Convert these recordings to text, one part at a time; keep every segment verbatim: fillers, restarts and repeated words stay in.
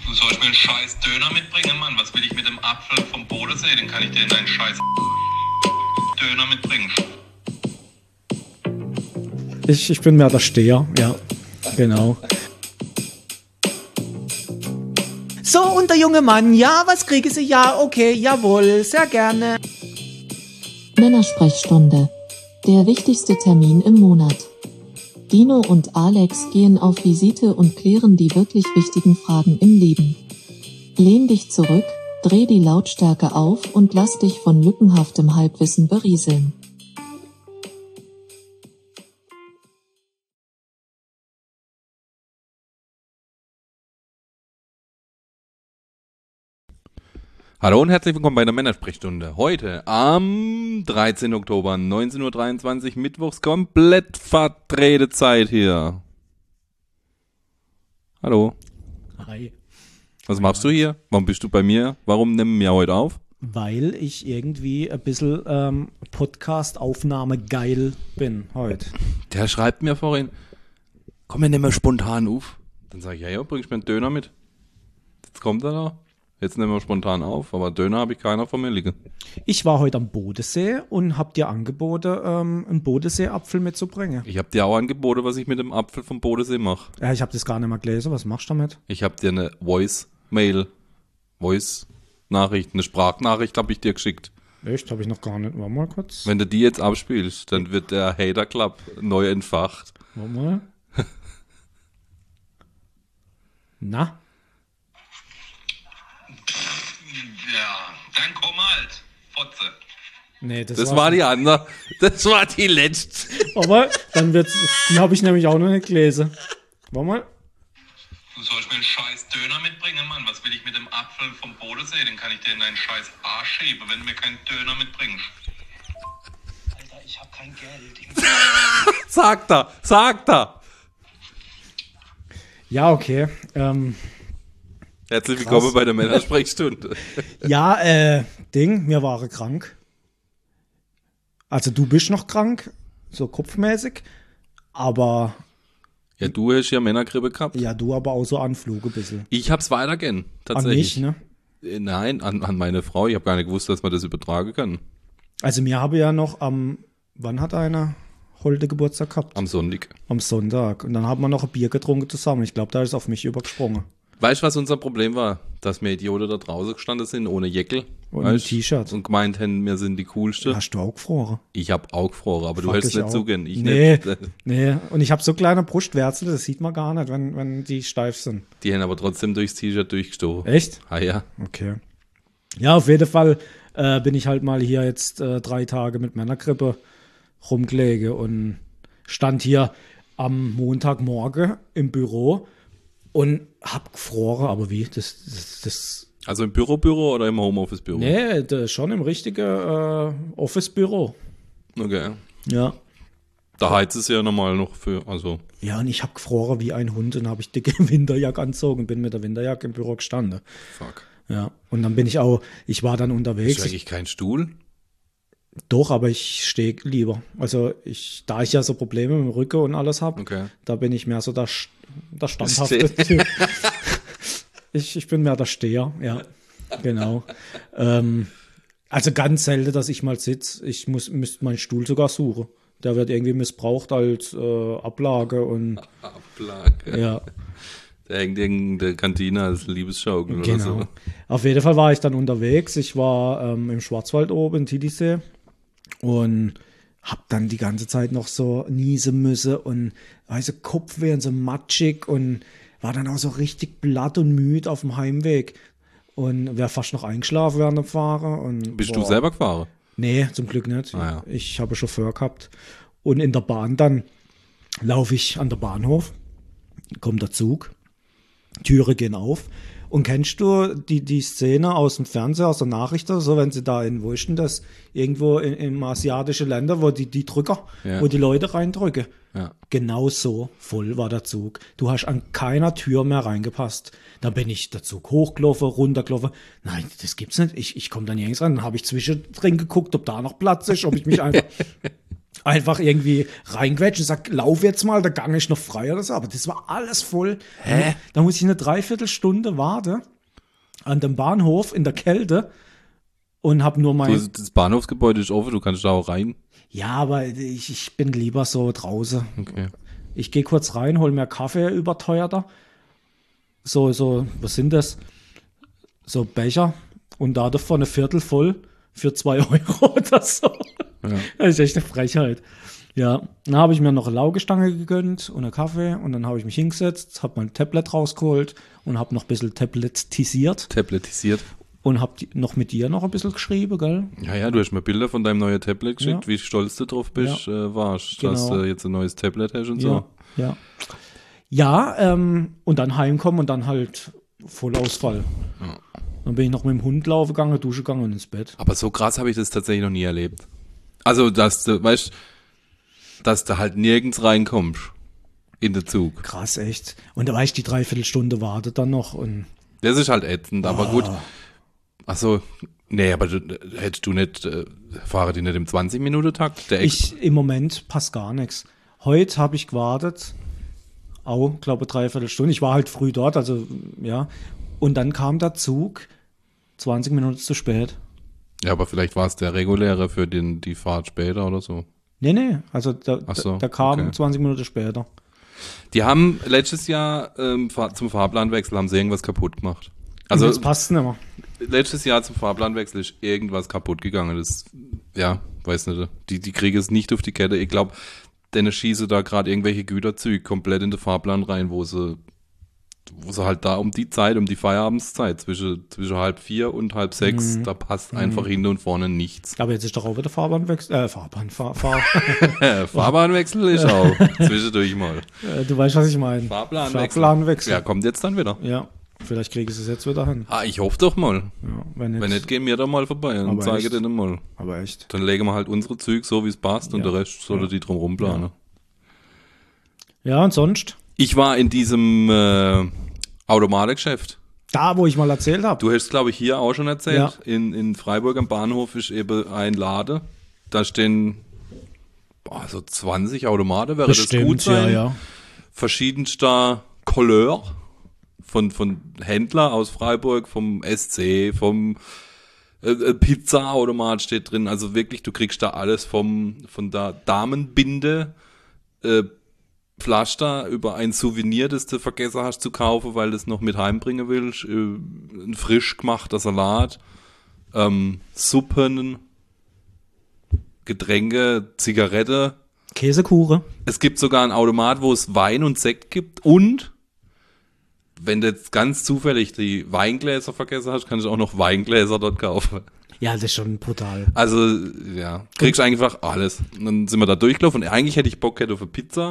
Du sollst mir einen scheiß Döner mitbringen, Mann. Was will ich mit dem Apfel vom Bodensee? Den kann ich dir in deinen scheiß Döner mitbringen. Ich, ich bin mehr der Steher, ja, genau. So, und der junge Mann, ja, was kriege Sie? Ja, okay, jawohl, sehr gerne. Männersprechstunde. Der wichtigste Termin im Monat. Dino und Alex gehen auf Visite und klären die wirklich wichtigen Fragen im Leben. Lehn dich zurück, dreh die Lautstärke auf und lass dich von lückenhaftem Halbwissen berieseln. Hallo und herzlich willkommen bei der Männersprechstunde. Heute am dreizehnten Oktober, neunzehn Uhr dreiundzwanzig, mittwochs, komplett verdrehte Zeit hier. Hallo. Hi. Was machst du hier? Warum bist du bei mir? Warum nehmen wir heute auf? Weil ich irgendwie ein bisschen ähm, Podcast-Aufnahme geil bin heute. Der schreibt mir vorhin, komm, wir nehmen spontan auf. Dann sage ich, ja, ja, bringst mir einen Döner mit. Jetzt kommt er da. Jetzt nehmen wir spontan auf, aber Döner habe ich keiner von mir liegen. Ich war heute am Bodensee und habe dir angeboten, ähm, einen Bodensee-Apfel mitzubringen. Ich habe dir auch angeboten, was ich mit dem Apfel vom Bodensee mache. Ja, ich habe das gar nicht mal gelesen. Was machst du damit? Ich habe dir eine Voice-Mail, Voice-Nachricht, eine Sprachnachricht habe ich dir geschickt. Echt? Habe ich noch gar nicht. Warte mal kurz. Wenn du die jetzt abspielst, dann wird der Hater Club neu entfacht. Warte mal. Na? Ja, dann komm halt, Fotze. Nee, das, Das war, war die andere, das war die letzte. Aber dann wird's. Die habe ich nämlich auch noch nicht gelesen. Warte mal. Du sollst mir einen scheiß Döner mitbringen, Mann. Was will ich mit dem Apfel vom Bodensee? Den kann ich dir in deinen scheiß Arsch schieben, wenn du mir keinen Döner mitbringst. Alter, ich hab kein Geld. Ich Sagt er, sagt er. Ja, okay. Ähm, Herzlich Krass. willkommen bei der Männersprechstunde. ja, äh, Ding, mir war krank. Also du bist noch krank, so kopfmäßig. Aber Ja, du hast ja Männergrippe gehabt. ja, du aber auch so Anflug ein bisschen. Ich hab's weitergehen, An tatsächlich. mich, ne? Äh, Nein, an, an meine Frau. Ich habe gar nicht gewusst, dass man das übertragen kann. Also mir habe ja noch am, wann hat einer heute Geburtstag gehabt? Am Sonntag. Am Sonntag. Und dann haben wir noch ein Bier getrunken zusammen. Ich glaube, da ist es auf mich übergesprungen. Weißt du, was unser Problem war? Dass wir Idioten da draußen gestanden sind, ohne Jäckel. Und weißt? ein T-Shirt. Und gemeint haben, wir sind die Coolste. Hast du auch gefroren? Ich hab auch gefroren, aber du Fuck, hast es ich nicht auch. zugehen. Ich Nee, nicht. nee. Und ich habe so kleine Brustwärzel, das sieht man gar nicht, wenn, wenn die steif sind. Die haben aber trotzdem durchs T-Shirt durchgestochen. Echt? Ah ja. Okay. Ja, auf jeden Fall äh, bin ich halt mal hier jetzt äh, drei Tage mit Männergrippe rumgelegen und stand hier am Montagmorgen im Büro und hab gefroren, aber wie? Das, das, das Also im Büro-Büro oder im Homeoffice-Büro? nee, das schon im richtigen äh, Office-Büro. Okay. Ja. Da heizt es ja normal noch für, also. Ja, und ich hab gefroren wie ein Hund und habe ich dicke Winterjacke angezogen und bin mit der Winterjacke im Büro gestanden. Fuck. Ja, und dann bin ich auch, ich war dann Ist unterwegs. eigentlich kein Stuhl? Doch, aber ich stehe lieber. Also ich, da ich ja so Probleme mit dem Rücken und alles habe, Okay. da bin ich mehr so der, Sch- der standhafte Typ. ich, ich bin mehr der Steher, ja, genau. ähm, also ganz selten, dass ich mal sitze. Ich muss müsste meinen Stuhl sogar suchen. Der wird irgendwie missbraucht als äh, Ablage und Ablage. ja, Der hängt in der Kantine als Liebesschaukel oder genau. so. Auf jeden Fall war ich dann unterwegs. Ich war ähm, im Schwarzwald oben in Titisee und hab dann die ganze Zeit noch so niesen müssen und also Kopfweh und so matschig und war dann auch so richtig blatt und müde auf dem Heimweg und wäre fast noch eingeschlafen während dem Fahren. Und, Bist boah. du selber gefahren? Nee, zum Glück nicht. Ah, ja. Ich habe Chauffeur gehabt. Und in der Bahn dann laufe ich an der Bahnhof, kommt der Zug, Türe gehen auf. Und kennst du die, die Szene aus dem Fernsehen, aus der Nachricht, so wenn sie da in, wo ist denn das? Irgendwo in, in asiatische Länder, wo die, die Drücker, Ja. wo die Leute reindrücken. Ja. Genau so voll war der Zug. Du hast an keiner Tür mehr reingepasst. Dann bin ich der Zug hochgelaufen, runtergelaufen. Nein, das gibt's nicht. Ich, ich komme da nirgends rein. Dann habe ich zwischendrin geguckt, ob da noch Platz ist, ob ich mich einfach einfach irgendwie reinquetscht und sag, lauf jetzt mal, der Gang ist noch frei oder so. Aber das war alles voll. Hä? Da muss ich eine Dreiviertelstunde warten an dem Bahnhof in der Kälte und hab nur mein... Du, das Bahnhofsgebäude ist offen, du kannst da auch rein. Ja, aber ich, ich bin lieber so draußen. Okay. Ich gehe kurz rein, hol mir Kaffee überteuerter. So, so, was sind das? So Becher und da davon eine Viertel voll für zwei Euro oder so. Ja. Das ist echt eine Frechheit. Ja, dann habe ich mir noch eine Laugestange gegönnt und einen Kaffee und dann habe ich mich hingesetzt, habe mein Tablet rausgeholt und habe noch ein bisschen tabletisiert Tabletisiert. und habe noch mit dir noch ein bisschen geschrieben, gell? Ja, ja, du hast mir Bilder von deinem neuen Tablet geschickt, Ja. wie stolz du drauf bist, Ja. äh, warst, Genau. dass du jetzt ein neues Tablet hast und so. Ja, ja. Ja, ähm, und dann heimkommen und dann halt Vollausfall. Ja. Dann bin ich noch mit dem Hund laufen gegangen, duschen gegangen und ins Bett. Aber so krass habe ich das tatsächlich noch nie erlebt. Also, dass du, weißt, dass du halt nirgends reinkommst in den Zug. Krass, echt. Und da war ich die Dreiviertelstunde wartet dann noch und Das ist halt ätzend, aber Ah. gut. Ach so, nee, aber du, hättest du nicht, äh, fahre die nicht im zwanzig-Minuten-Takt? Der Ex- ich im Moment passt gar nichts. Heute habe ich gewartet, auch, glaube dreiviertel Stunde. Ich war halt früh dort, also ja. Und dann kam der Zug zwanzig Minuten zu spät. Ja, aber vielleicht war es der reguläre für den, die Fahrt später oder so. Nee, nee, also da, Ach so, da, da kam okay. zwanzig Minuten später. Die haben letztes Jahr ähm, Fahr- zum Fahrplanwechsel haben sie irgendwas kaputt gemacht. Also Also jetzt passt nicht mehr. letztes Jahr zum Fahrplanwechsel ist irgendwas kaputt gegangen. Das, ja, weiß nicht. Die, die kriegen es nicht auf die Kette. Ich glaube, denen schießen da gerade irgendwelche Güterzüge komplett in den Fahrplan rein, wo sie, wo sie halt da um die Zeit, um die Feierabendszeit, zwischen, zwischen halb vier und halb sechs, Mhm. da passt einfach hinten und vorne nichts. Aber jetzt ist doch auch wieder Fahrbahnwechsel, äh, Fahrbahn, Fahr, Fahr. Fahrbahnwechsel ist auch zwischendurch mal. äh, du weißt, was ich meine. Fahrplanwechsel. Fahrplanwechsel. Ja, kommt jetzt dann wieder. Ja, vielleicht kriege ich es jetzt wieder hin. Ah, ich hoffe doch mal. Ja, wenn nicht, Wenn nicht, gehen wir da mal vorbei und Aber zeige echt? denen mal. aber echt. Dann legen wir halt unsere Züge so, wie es passt und Ja. der Rest sollte Ja. die drum rumplanen. Ja, und sonst? Ich war in diesem äh, Automatikgeschäft. Da, wo ich mal erzählt habe. Du hast, glaube ich, hier auch schon erzählt. Ja. In, in Freiburg am Bahnhof ist eben ein Lade. Da stehen boah, so zwanzig Automaten, wäre das gut sein. ja, ja. Verschiedenster Couleur von, von Händler aus Freiburg, vom S C, vom äh, äh, Pizza-Automat steht drin. Also wirklich, du kriegst da alles vom, von der Damenbinde, äh, Pflaster über ein Souvenir, das du vergessen hast zu kaufen, weil du es noch mit heimbringen willst, äh, ein frisch gemachter Salat, ähm, Suppen, Getränke, Zigarette. Käsekuchen. Es gibt sogar einen Automat, wo es Wein und Sekt gibt und wenn du jetzt ganz zufällig die Weingläser vergessen hast, kannst du auch noch Weingläser dort kaufen. Ja, das ist schon brutal. Also, ja, kriegst einfach alles. Und dann sind wir da durchgelaufen und eigentlich hätte ich Bock gehabt auf eine Pizza,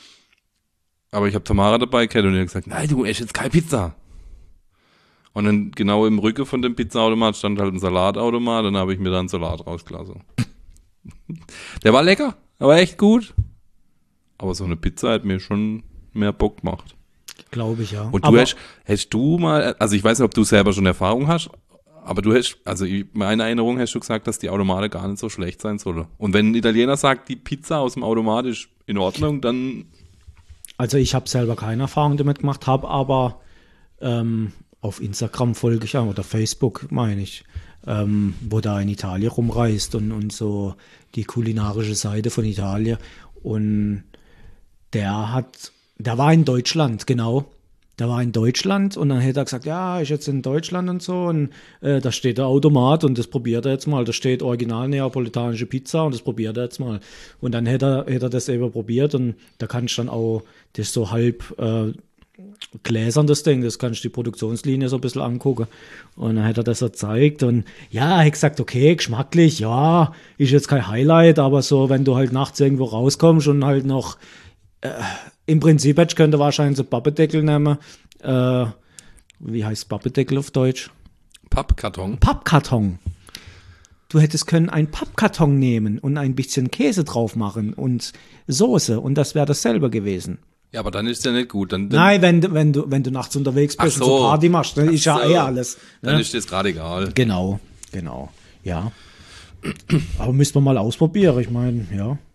aber ich habe Tamara dabei gehabt und die hat gesagt, nein, du isst jetzt keine Pizza. Und dann genau im Rücken von dem Pizzaautomat stand halt ein Salatautomat, dann habe ich mir da einen Salat rausgelassen. Der war lecker, aber echt gut. Aber so eine Pizza hat mir schon mehr Bock gemacht. Glaube ich, ja. Und du Aber hast, hast du mal, also ich weiß nicht, ob du selber schon Erfahrung hast, aber du hast, also in meiner Erinnerung hast du gesagt, dass die Automate gar nicht so schlecht sein sollen. Und wenn ein Italiener sagt, die Pizza aus dem Automat ist in Ordnung, dann, Also ich habe selber keine Erfahrung damit gemacht, habe aber ähm, auf Instagram folge ich ja, oder Facebook meine ich, ähm, wo da in Italien rumreist und, und so die kulinarische Seite von Italien. Und der hat, der war in Deutschland, genau. Der war in Deutschland und dann hätte er gesagt, ja, ich jetzt in Deutschland und so und äh, da steht der Automat und das probiert er jetzt mal. Da steht original neapolitanische Pizza und das probiert er jetzt mal. Und dann hätte er, hätte er das eben probiert und da kann ich dann auch das so halb äh, gläsern, das Ding, das kann ich die Produktionslinie so ein bisschen angucken. Und dann hätte er das gezeigt und ja, er hat gesagt, okay, geschmacklich, ja, ist jetzt kein Highlight, aber so, wenn du halt nachts irgendwo rauskommst und halt noch im Prinzip jetzt könnte wahrscheinlich so Pappedeckel nehmen. Äh, wie heißt Pappedeckel auf Deutsch? Pappkarton. Pappkarton. Du hättest können einen Pappkarton nehmen und ein bisschen Käse drauf machen und Soße und das wäre dasselbe gewesen. Ja, aber dann ist der nicht gut. Dann, dann, Nein, wenn, du- wenn du wenn du nachts unterwegs bist Ach und so so. Party machst, dann ist ja so. eh alles. dann Ne? ist das gerade egal. Genau, genau. Ja. Aber müssen wir mal ausprobieren. Ich meine, ja.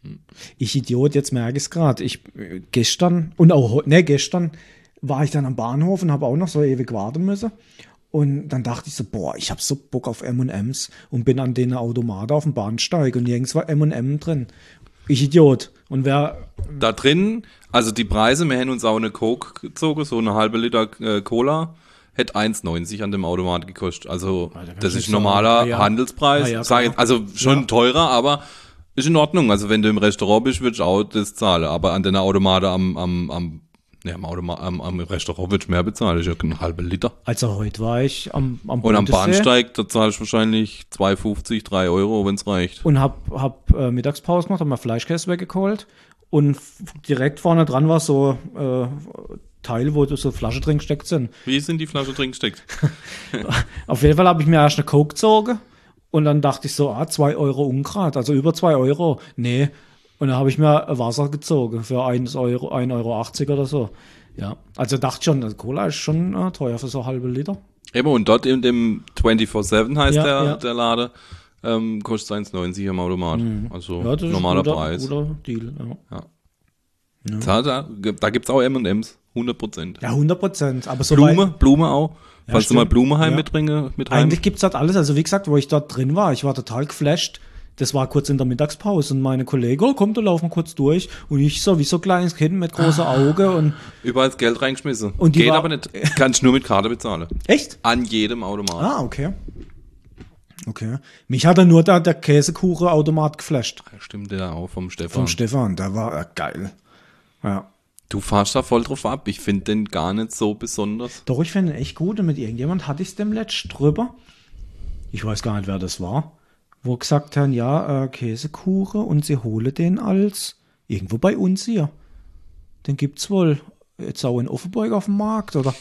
Ich Idiot, jetzt merke ich es gerade. Ich äh, gestern und auch ne, gestern war ich dann am Bahnhof und habe auch noch so ewig warten müssen. Und dann dachte ich so, boah, ich habe so Bock auf M und M's und bin an den Automaten auf dem Bahnsteig und nirgends war M und M drin. Ich Idiot. Und wer Da drin, also die Preise, wir hätten uns auch eine Coke gezogen, so eine halbe Liter äh, Cola, hätte eins neunzig an dem Automat gekostet. Also da kannst das du ist sagen, normaler ah ja. Handelspreis. Ah ja, Sag ich, klar. also schon Ja. teurer, aber ist in Ordnung. Also wenn du im Restaurant bist, würdest du auch das zahlen. Aber an den Automaten am, am, am, ne, am, Automa am, am Restaurant würdest du mehr bezahlen. Das ist ja ein halber Liter. Also heute war ich am, am Und am Bodensee Bahnsteig, da zahlst du wahrscheinlich zwei fünfzig, drei Euro, wenn es reicht. und hab, hab äh, Mittagspause gemacht, hab mal Fleischkäse weggeholt und f- direkt vorne dran war so äh, Teil, wo so Flasche drin gesteckt sind. Wie ist in die Flasche drin gesteckt? Auf jeden Fall habe ich mir erst eine Coke gezogen und dann dachte ich so, ah, zwei Euro Ungrad, also über zwei Euro. Nee. Und dann habe ich mir Wasser gezogen für ein Euro, ein Euro achtzig oder so. Ja, also dachte schon, also Cola ist schon äh, teuer für so eine halbe Liter. Eben, und dort in dem vierundzwanzig sieben heißt Ja, der, ja. der Lade, ähm, kostet eins neunzig am Automat. Also Ja, das ist normaler ein guter, Preis. guter Deal. Ja, Da, da, da gibt es auch M und M's, hundert Prozent. ja hundert Prozent. Aber so Blume, weit- Blume auch. Ja, Falls du mal stimmt. Blume heim Ja. mitbringe, mit heim. Eigentlich gibt's dort alles. Also wie gesagt, wo ich dort drin war, ich war total geflasht. Das war kurz in der Mittagspause und meine Kollegen, oh, komm, du lauf mal kurz durch. Und ich so, wie so ein kleines Kind mit großen Augen und Überall das Geld reingeschmissen. Und die Geht war- aber nicht. Kannst nur mit Karte bezahlen. echt? An jedem Automat. Ah, okay. Okay. Mich hat dann nur da der Käsekuchenautomat geflasht. Ja, stimmt, der auch vom Stefan. Vom Stefan, der war äh, geil. Ja. Du fahrst da voll drauf ab. Ich finde den gar nicht so besonders. Doch, ich finde ihn echt gut. Und mit irgendjemand hatte ich es dem letzt drüber. Ich weiß gar nicht, wer das war. Wo gesagt haben, ja, äh, Käsekuchen und sie hole den als irgendwo bei uns hier. Den gibt's wohl jetzt auch in Offenburg auf dem Markt, oder?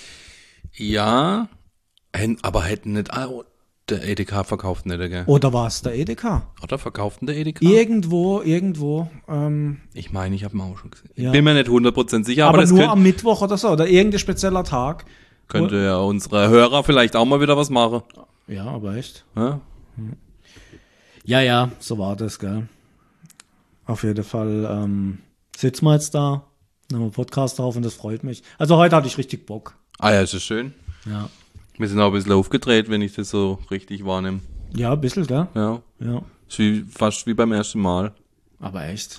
Ja, hätten- aber hätten nicht auch der Edeka verkauft nicht, gell? Oder war es der Edeka? Oder verkauft denn der Edeka? Irgendwo, irgendwo. Ähm, Ich meine, ich habe ihn auch schon gesehen. Ja. Ich bin mir nicht hundert Prozent sicher, aber, aber das nur könnt, am Mittwoch oder so. Oder irgendein spezieller Tag. könnte ja unsere Hörer vielleicht auch mal wieder was machen. Ja, aber echt. Ja? Ja, ja, so war das, gell. Auf jeden Fall ähm, sitzen wir jetzt da, nehmen wir einen Podcast drauf und das freut mich. Also heute hatte ich richtig Bock. Ah ja, ist das schön. Ja, Wir sind auch ein bisschen aufgedreht, wenn ich das so richtig wahrnehme. ja ein bisschen, gell? Ja, Ja, ist wie, fast wie beim ersten Mal. aber echt.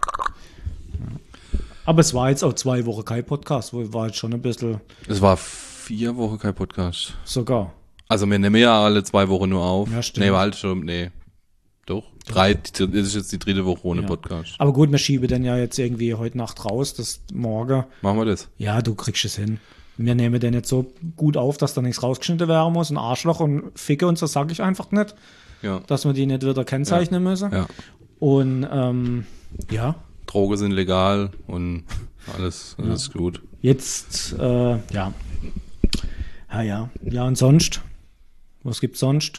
Ja. Aber es war jetzt auch zwei Wochen kein Podcast, wo war jetzt schon ein bisschen Es war vier Wochen kein Podcast. sogar. Also wir nehmen ja alle zwei Wochen nur auf. Ja, stimmt. Nee, war halt schon, nee. Doch. Drei, das ist jetzt die dritte Woche ohne Ja. Podcast. Aber gut, wir schieben den ja jetzt irgendwie heute Nacht raus, das morgen. Machen wir das. Ja, du kriegst es hin. Wir nehmen den jetzt so gut auf, dass da nichts rausgeschnitten werden muss. Ein Arschloch und Ficke und so sage ich einfach nicht, Ja. dass wir die nicht wieder kennzeichnen müssen. Ja. Und ähm, ja, Drogen sind legal und alles, alles gut. jetzt, äh, ja. Ja, ja. Ja, und sonst? Was gibt's sonst?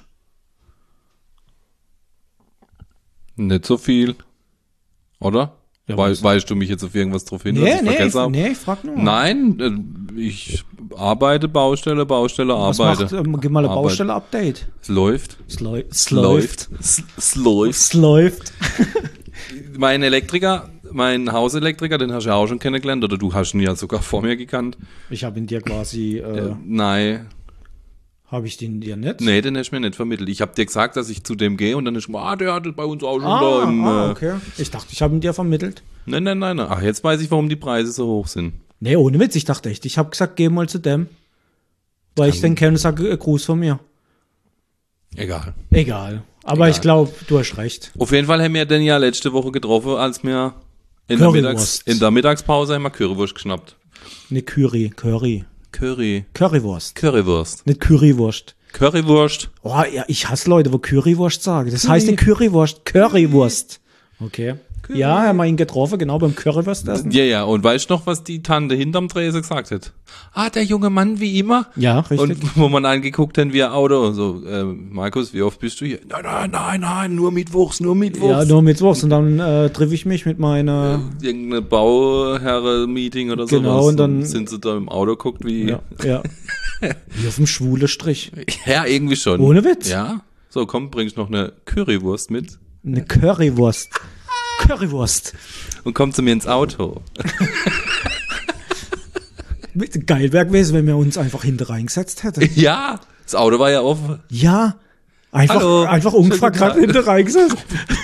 Nicht so viel. Oder? Ja, Wei was? weißt du mich jetzt auf irgendwas drauf hin, was Nee, ich nee, ich, vergessen habe? nee, ich frag nur. Nein, äh, ich arbeite, Baustelle, Baustelle, Was arbeite. macht, ähm, gib mal ein Arbeit. Baustelle-Update. Es läuft. Es, läu es Es läuft. Es, es läuft. Es läuft. Mein Elektriker, mein Hauselektriker, den hast du ja auch schon kennengelernt, oder du hast ihn ja sogar vor mir gekannt. Ich habe ihn dir quasi, äh, Äh, nein, habe ich den dir nicht? nee, den hast du mir nicht vermittelt. Ich habe dir gesagt, dass ich zu dem gehe und dann ist ah, der hat es bei uns auch schon Ah, da im, ah, äh, okay. Ich dachte, ich habe ihn dir vermittelt. Nein, nein, nein, nein. Ach, jetzt weiß ich, warum die Preise so hoch sind. Nee, ohne Witz. Ich dachte echt, ich habe gesagt, geh mal zu dem. Weil ich den kenne und sage, äh, Gruß von mir. Egal. Egal. Aber Egal. ich glaube, du hast recht. Auf jeden Fall haben wir den ja letzte Woche getroffen, als wir in der, Currywurst. Mittags-, in der Mittagspause haben wir Currywurst geschnappt. Eine Curry, Curry. Curry. Currywurst. Currywurst. Nicht Currywurst. Currywurst. Oh, ja, ich hasse Leute, wo Currywurst sagen. Das heißt eine Currywurst. Currywurst. Okay. Ja, haben wir ihn getroffen, genau beim Currywurst essen. Ja, ja. Und weißt du noch, was die Tante hinterm Tresen gesagt hat? Ah, der junge Mann wie immer. Ja, richtig. Und wo man angeguckt hat, wie ein Auto. So, äh, Markus, wie oft bist du hier? Nein, nein, nein, nein, nur Mittwochs, nur Mittwochs. Ja, nur Mittwochs. Und dann äh, treffe ich mich mit meiner. Irgendeine Bauherre-Meeting oder so. Genau, und dann- sind sie da im Auto geguckt, wie. Ja, ja. Wie auf dem schwule Strich. Ja, irgendwie schon. Ohne Witz. Ja. So, komm, bringst noch eine Currywurst mit. Eine Currywurst. Currywurst. Und kommt zu mir ins Auto. Geil wäre gewesen, wenn wir uns einfach hinter reingesetzt hätten. Ja, das Auto war ja offen. Ja, einfach, Hallo. einfach ungefragt Schönen gerade guten Tag. hinter reingesetzt.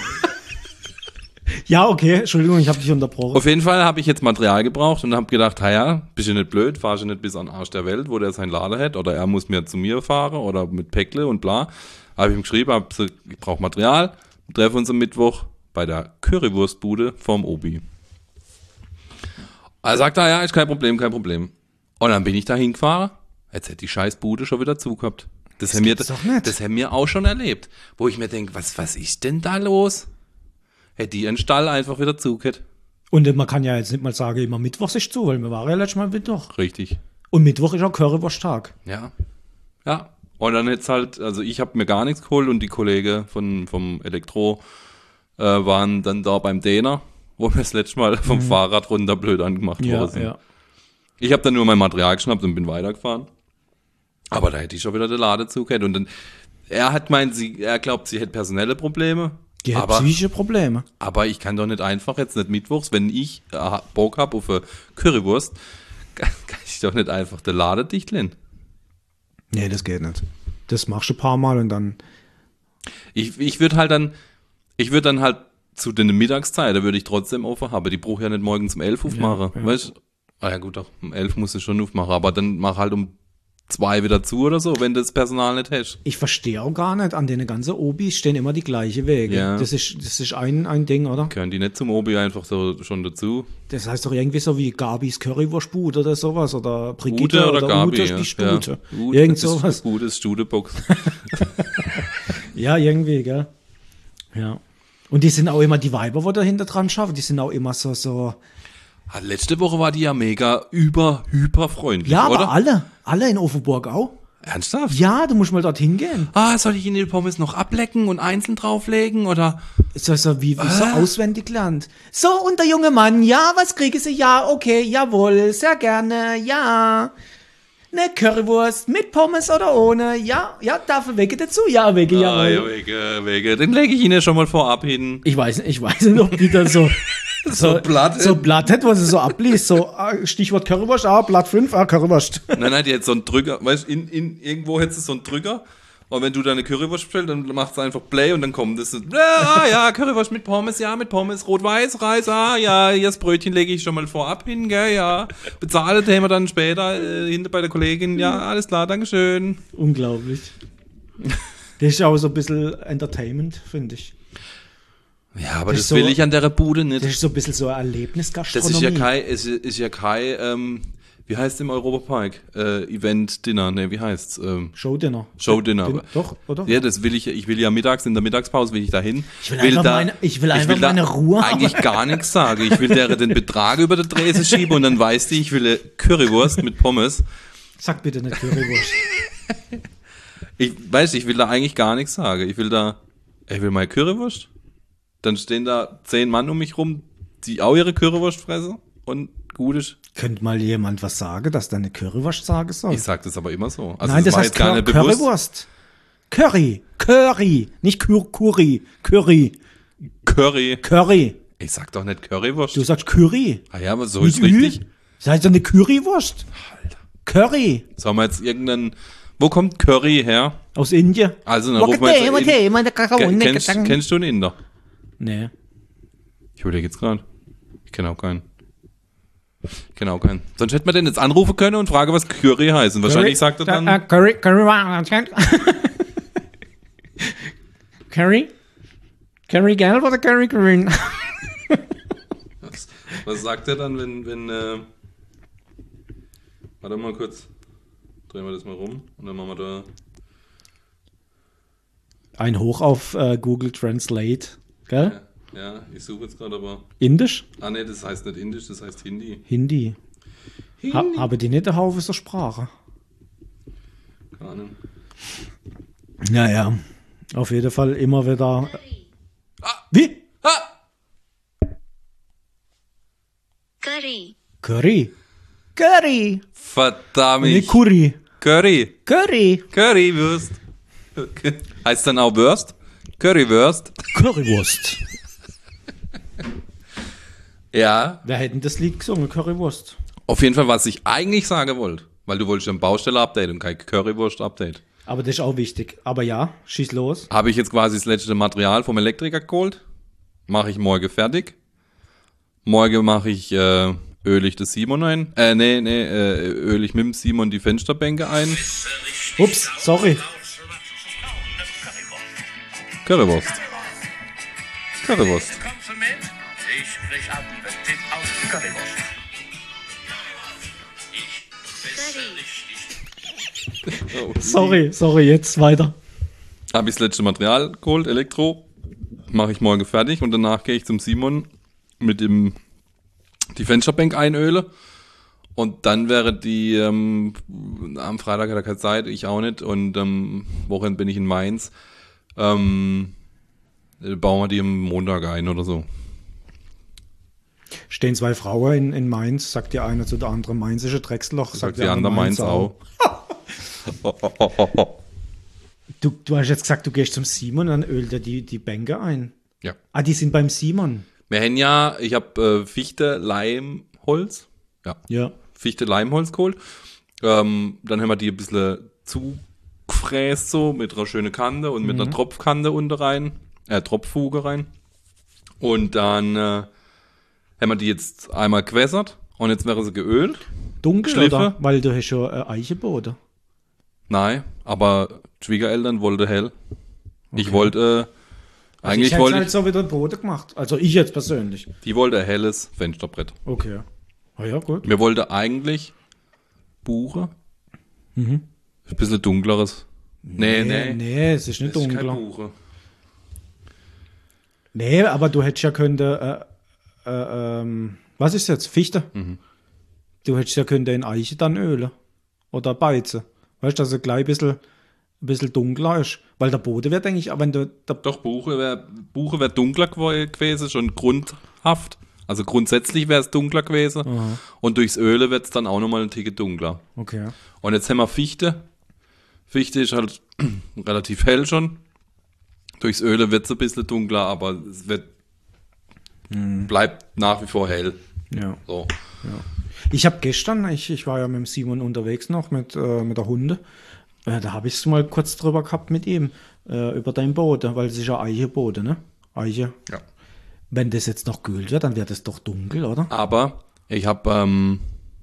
Ja, okay, Entschuldigung, ich habe dich unterbrochen. Auf jeden Fall habe ich jetzt Material gebraucht und habe gedacht, ja, bist du nicht blöd, fahrst du nicht bis an den Arsch der Welt, wo der sein Laden hat, oder er muss mir zu mir fahren oder mit Päckle und bla. Habe ich ihm geschrieben, hab gesagt, ich brauche Material, wir treffen uns am Mittwoch bei der Currywurstbude vom Obi. Er sagt, ah, ja, ist kein Problem, kein Problem. Und dann bin ich da hingefahren, jetzt hätte die scheiß Bude schon wieder zugehabt. Das, das haben wir, gibt's doch nicht. das haben wir auch schon erlebt, wo ich mir denke, was, was ist denn da los? Hätte die einen Stall einfach wieder zugehört. Und man kann ja jetzt nicht mal sagen, immer Mittwoch ist zu, weil wir waren ja letztes Mal Mittwoch. Richtig. Und Mittwoch ist auch Currywursttag. Ja. Ja. Und dann jetzt halt, also ich habe mir gar nichts geholt und die Kollegen von, vom Elektro äh, waren dann da beim Däner, wo wir das letzte Mal vom mhm. Fahrrad runter blöd angemacht Ja, worden sind. ja. Ich habe dann nur mein Material geschnappt und bin weitergefahren. Aber da hätte ich schon wieder den Laden zugehört. Und dann, er hat gemeint, sie, er glaubt, sie hätte personelle Probleme. Die hat aber, psychische Probleme. aber ich kann doch nicht einfach jetzt nicht mittwochs, wenn ich äh, Bock habe auf eine Currywurst, kann, kann ich doch nicht einfach den Laden dicht lassen. Nee, das geht nicht. Das machst du ein paar Mal und dann. Ich, ich würde halt dann, ich würde dann halt zu den Mittagszeiten würde ich trotzdem offen haben. Die brauche ja nicht morgens um elf aufmachen. Ja, ja. Weißt du? Ah ja gut, doch, um elf musst du schon aufmachen, aber dann mach halt um zwei wieder zu oder so, wenn du das Personal nicht hast. Ich verstehe auch gar nicht, an den ganzen Obis stehen immer die gleichen Wege. Ja. Das ist, das ist ein, ein Ding, oder? Können die nicht zum Obi einfach so schon dazu? Das heißt doch irgendwie so wie Gabis Currywurstbude oder sowas oder Brigitte Ute oder, oder, Gabi, Ute ja. die Stute. Ja. Ute Irgend ist sowas. Gutes Studebox. Ja, irgendwie, gell? Ja. Und die sind auch immer, die Weiber, wo dahinter dran schaffen, die sind auch immer so, so. Ah, letzte Woche war die ja mega über, hyper freundlich, Ja, oder? aber alle, alle in Offenburg auch. Ernsthaft? Ja, du musst mal dorthin gehen. Ah, soll ich Ihnen die Pommes noch ablecken und einzeln drauflegen, oder? So, so wie, wie so auswendig lernt. So, und der junge Mann, ja, was kriege Sie? Ja, okay, jawohl, sehr gerne, ja. Ne Currywurst mit Pommes oder ohne? Ja, ja, dafür wege dazu, ja, wege, Ah, ja, jawohl. wege, wege. Den lege ich Ihnen schon mal vorab hin. Ich weiß nicht, ich weiß nicht, ob die da so, so, Blatt- so Blatt hat, wo sie so abliest, so, ah, Stichwort Currywurst, ah, Blatt fünf, ah, Currywurst. Nein, nein, die hat so einen Drücker, weißt du, in, in, irgendwo hättest du so einen Drücker, und wenn du deine Currywurst bestellst, dann macht es einfach Play und dann kommt das, ja, ah, ja, Currywurst mit Pommes, ja, mit Pommes, Rot-Weiß, Reis, ah, ja, hier das Brötchen lege ich schon mal vorab hin, gell, ja, bezahle Thema dann später, äh, hinter bei der Kollegin, ja, alles klar, Dankeschön. Unglaublich. Das ist auch so ein bisschen Entertainment, finde ich. Ja, aber Das das, ist so- will ich an der Bude nicht. Das ist so ein bisschen so Das Erlebnisgastronomie. ist ja kein, es ist ja kein, ähm, wie heißt im Europapark? Äh, Event-Dinner, ne, wie heißt's? Ähm, Showdinner. Showdinner. Din- Doch, oder? Ja, das will ich, ich will ja mittags, in der Mittagspause will ich dahin. Ich will einfach meine- ich will einfach meine Ruhe haben. eigentlich gar nichts sagen. Ich will der den Betrag über die Tresen schieben und dann weiß die, ich will eine Currywurst mit Pommes. Sag bitte nicht Currywurst. Ich weiß, ich will da eigentlich gar nichts sagen. Ich will da, ich will meine Currywurst. Dann stehen da zehn Mann um mich rum, die auch ihre Currywurst fressen und gut ist. Könnte mal jemand was sagen, dass da eine Currywurst sagen soll? Ich sag das aber immer so. Also Nein, das war heißt jetzt gar Cur nicht bewusst. Currywurst. Curry. Curry. Nicht Cur Curry. Curry. Curry. Curry. Ich sag doch nicht Currywurst. Du sagst Curry. Ah ja, aber so Mit ist richtig. Ü? Das heißt doch eine Currywurst. Curry. Sollen wir jetzt irgendeinen, wo kommt Curry her? Aus Indien. Also, dann rufen wir jetzt Okay, in, meine Kakao. Ken- kennst, kennst du einen Inder? Nee. Ich überlege jetzt gerade. Ich kenne auch keinen. Ich kenne auch keinen. Sonst hätte man den jetzt anrufen können und fragen, was Curry heißt. Und wahrscheinlich sagt er dann, Uh, Curry. Curry. Curry. Curry gelb oder Curry grün? was, was sagt er dann, wenn, wenn, äh, warte mal kurz, drehen wir das mal rum und dann machen wir da, Ein Hoch auf äh, Google Translate. Gell? ja, ja ich suche jetzt gerade, aber, Indisch? ah ne, das heißt nicht Indisch, das heißt Hindi. Hindi. Hindi. Ha, habe die nicht eine Haufe so Sprache? Keine Ahnung. Naja, auf jeden Fall immer wieder. Wie? Ah! Curry. Curry. Curry. Verdammt. Nee, Curry. Curry. Curry. Currywurst. Heißt dann auch Wurst? Currywurst. Currywurst. Ja, Wer hätte denn das Lied gesungen? Currywurst. auf jeden Fall, was ich eigentlich sagen wollte, weil du wolltest ja ein Baustelle-Update und kein Currywurst-Update. Aber das ist auch wichtig. Aber ja, schieß los. Habe ich jetzt quasi das letzte Material vom Elektriker geholt. Mache ich morgen fertig. Morgen mache ich äh, öl ich das Simon ein. Äh, nee, nee, äh, öl ich mit dem Simon die Fensterbänke ein. Ups, sorry. Currywurst. Currywurst. Kommst du mit? Ich krieg Appetit auf Currywurst. Ich fresse richtig. Sorry, sorry, jetzt weiter. Habe ich das letzte Material geholt, Elektro. Mache ich morgen fertig und danach gehe ich zum Simon mit dem die Fensterbänke einöle. Und dann wäre die, ähm, am Freitag hat er keine Zeit, ich auch nicht. Und am Wochenende bin ich in Mainz. Ähm, bauen wir die am Montag ein oder so. Stehen zwei Frauen in, in Mainz, sagt die eine zu der anderen mainzische Drecksloch, Sagt die andere Mainz auch. Du, du hast jetzt gesagt, du gehst zum Simon und dann ölt er die, die Bänke ein. Ja. Ah, die sind beim Simon. Wir haben ja, ich habe äh, Fichte, Leimholz. Ja. Ja. Fichte, Leimholz geholt. Ähm, dann haben wir die ein bisschen zugefräst so mit einer schönen Kante und mit einer Tropfkante unter rein. Äh, Tropffuge rein. Und dann äh, haben wir die jetzt einmal gewässert und jetzt wäre sie geölt. Dunkel, Schliffe? oder? Weil du hast ja äh, Eicheboden. Nein, aber die Schwiegereltern wollten hell. Ich wollte, äh, Also eigentlich ich hätte wollte halt ich, so wieder Boden gemacht. Also ich jetzt persönlich. die wollte ein helles Fensterbrett. Okay. Ah ja, gut. Wir wollten eigentlich Buche. Mhm. Ein bisschen dunkleres. Nee, nee. Nee, es ist nicht Das ist kein dunkler. Buche. Nee, aber du hättest ja können, äh, äh, ähm, was ist jetzt? Fichte? Mhm. Du hättest ja können in Eiche dann ölen. Oder Beize. Weißt du, dass er gleich ein bisschen, ein bisschen dunkler ist. Weil der Boden wird eigentlich, aber wenn du, der, Doch, Buche wäre Buche wär dunkler gew- gewesen, schon grundhaft. Also grundsätzlich wäre es dunkler gewesen. Aha. Und durchs Öle wird es dann auch nochmal ein Ticket dunkler. okay. Und jetzt haben wir Fichte. Fichte ist halt relativ hell schon. Durchs Öle wird es ein bisschen dunkler, aber es wird bleibt nach wie vor hell. Ja. So. Ich habe gestern, ich, ich war ja mit dem Simon unterwegs noch, mit, äh, mit der Hunde. Äh, da habe ich es mal kurz drüber gehabt mit ihm, äh, über dein Boden, weil es ist ja Eicheboden, ne? Eiche. Ja. Wenn das jetzt noch gekühlt wird, dann wird es doch dunkel, oder? Aber ich habe ähm,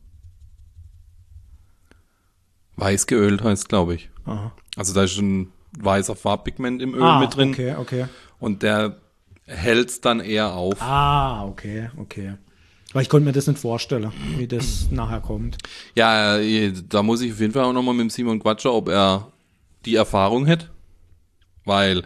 weiß geölt heißt, glaube ich. Aha. Also da ist ein weißer Farbpigment im Öl Ah, mit drin. okay, okay. Und der hält es dann eher auf. Ah, okay, okay. Weil ich konnte mir das nicht vorstellen, wie das nachher kommt. Ja, äh, da muss ich auf jeden Fall auch nochmal mit dem Simon quatschen, ob er die Erfahrung hat. Weil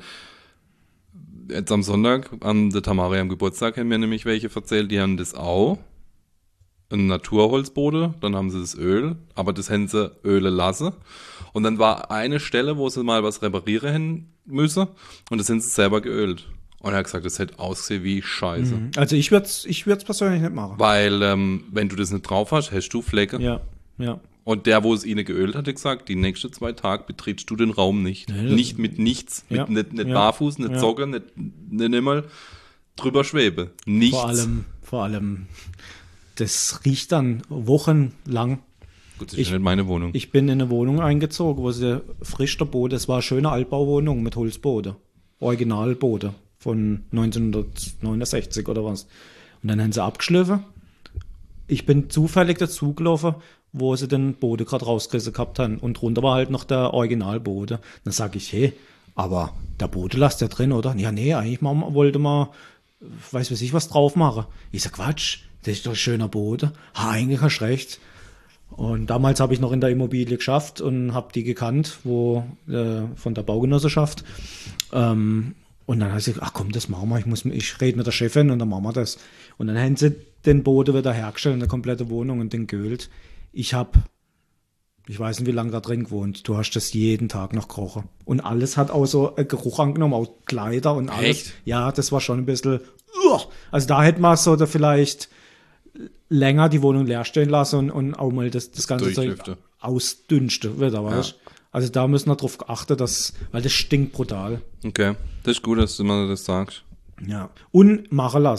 jetzt am Sonntag, an der Tamara am Geburtstag, haben mir nämlich welche erzählt, die haben das auch. Ein Naturholzboden, dann haben sie das Öl, aber das haben sie Öle lassen. Und dann war eine Stelle, wo sie mal was reparieren hin müssen und das sind sie selber geölt. Und er hat gesagt, das hätte ausgesehen wie Scheiße. Also ich würde es ich würd's persönlich nicht machen. Weil, ähm, wenn du das nicht drauf hast, hast du Flecke. Ja, ja. Und der, wo es ihnen geölt hat, hat gesagt, die nächsten zwei Tage betrittst du den Raum nicht. Ja, das- nicht mit nichts. Ja, Mit, nicht nicht ja, barfuß, nicht ja. Socken, nicht, nicht einmal drüber schwebe. Nichts. Vor allem, vor allem, das riecht dann wochenlang. Gut, das ist ich- ja nicht meine Wohnung. Ich bin in eine Wohnung eingezogen, wo sie frisch der Boden, es war eine schöne Altbauwohnung mit Holzboden. Originalboden von neunzehnhundertneunundsechzig oder was. Und dann haben sie abgeschliffen. Ich bin zufällig dazugelaufen, wo sie den Boden gerade rausgerissen gehabt haben. Und drunter war halt noch der Originalboden. Dann sage ich, hey, aber der Boden lasst ja drin, oder? Ja, nee, eigentlich mal, wollte man, weiß was ich, was drauf machen. Ich sag, Quatsch, das ist doch ein schöner Boden. Ha, eigentlich hast du recht. Und damals habe ich noch in der Immobilie geschafft und habe die gekannt, wo äh, von der Baugenossenschaft. Ähm, und dann habe ich gesagt, ach komm, das machen wir. Ich, muss, ich rede mit der Chefin und dann machen wir das. Und dann haben sie den Boden wieder hergestellt, eine komplette Wohnung und den geölt. Ich habe, ich weiß nicht, wie lange da drin gewohnt. Du hast das jeden Tag noch gerochen. Und alles hat auch so einen Geruch angenommen, auch Kleider und alles. Echt? Ja, das war schon ein bisschen, uah. Also da hätte man so da vielleicht länger die Wohnung leer stehen lassen und, und auch mal das, das ganze Zeug durchlüften. ausdünsten wieder, weißt du? Also da müssen wir drauf achten, dass, weil das stinkt brutal. Okay, das ist gut, dass du mir das sagst. Ja. Und machen lassen.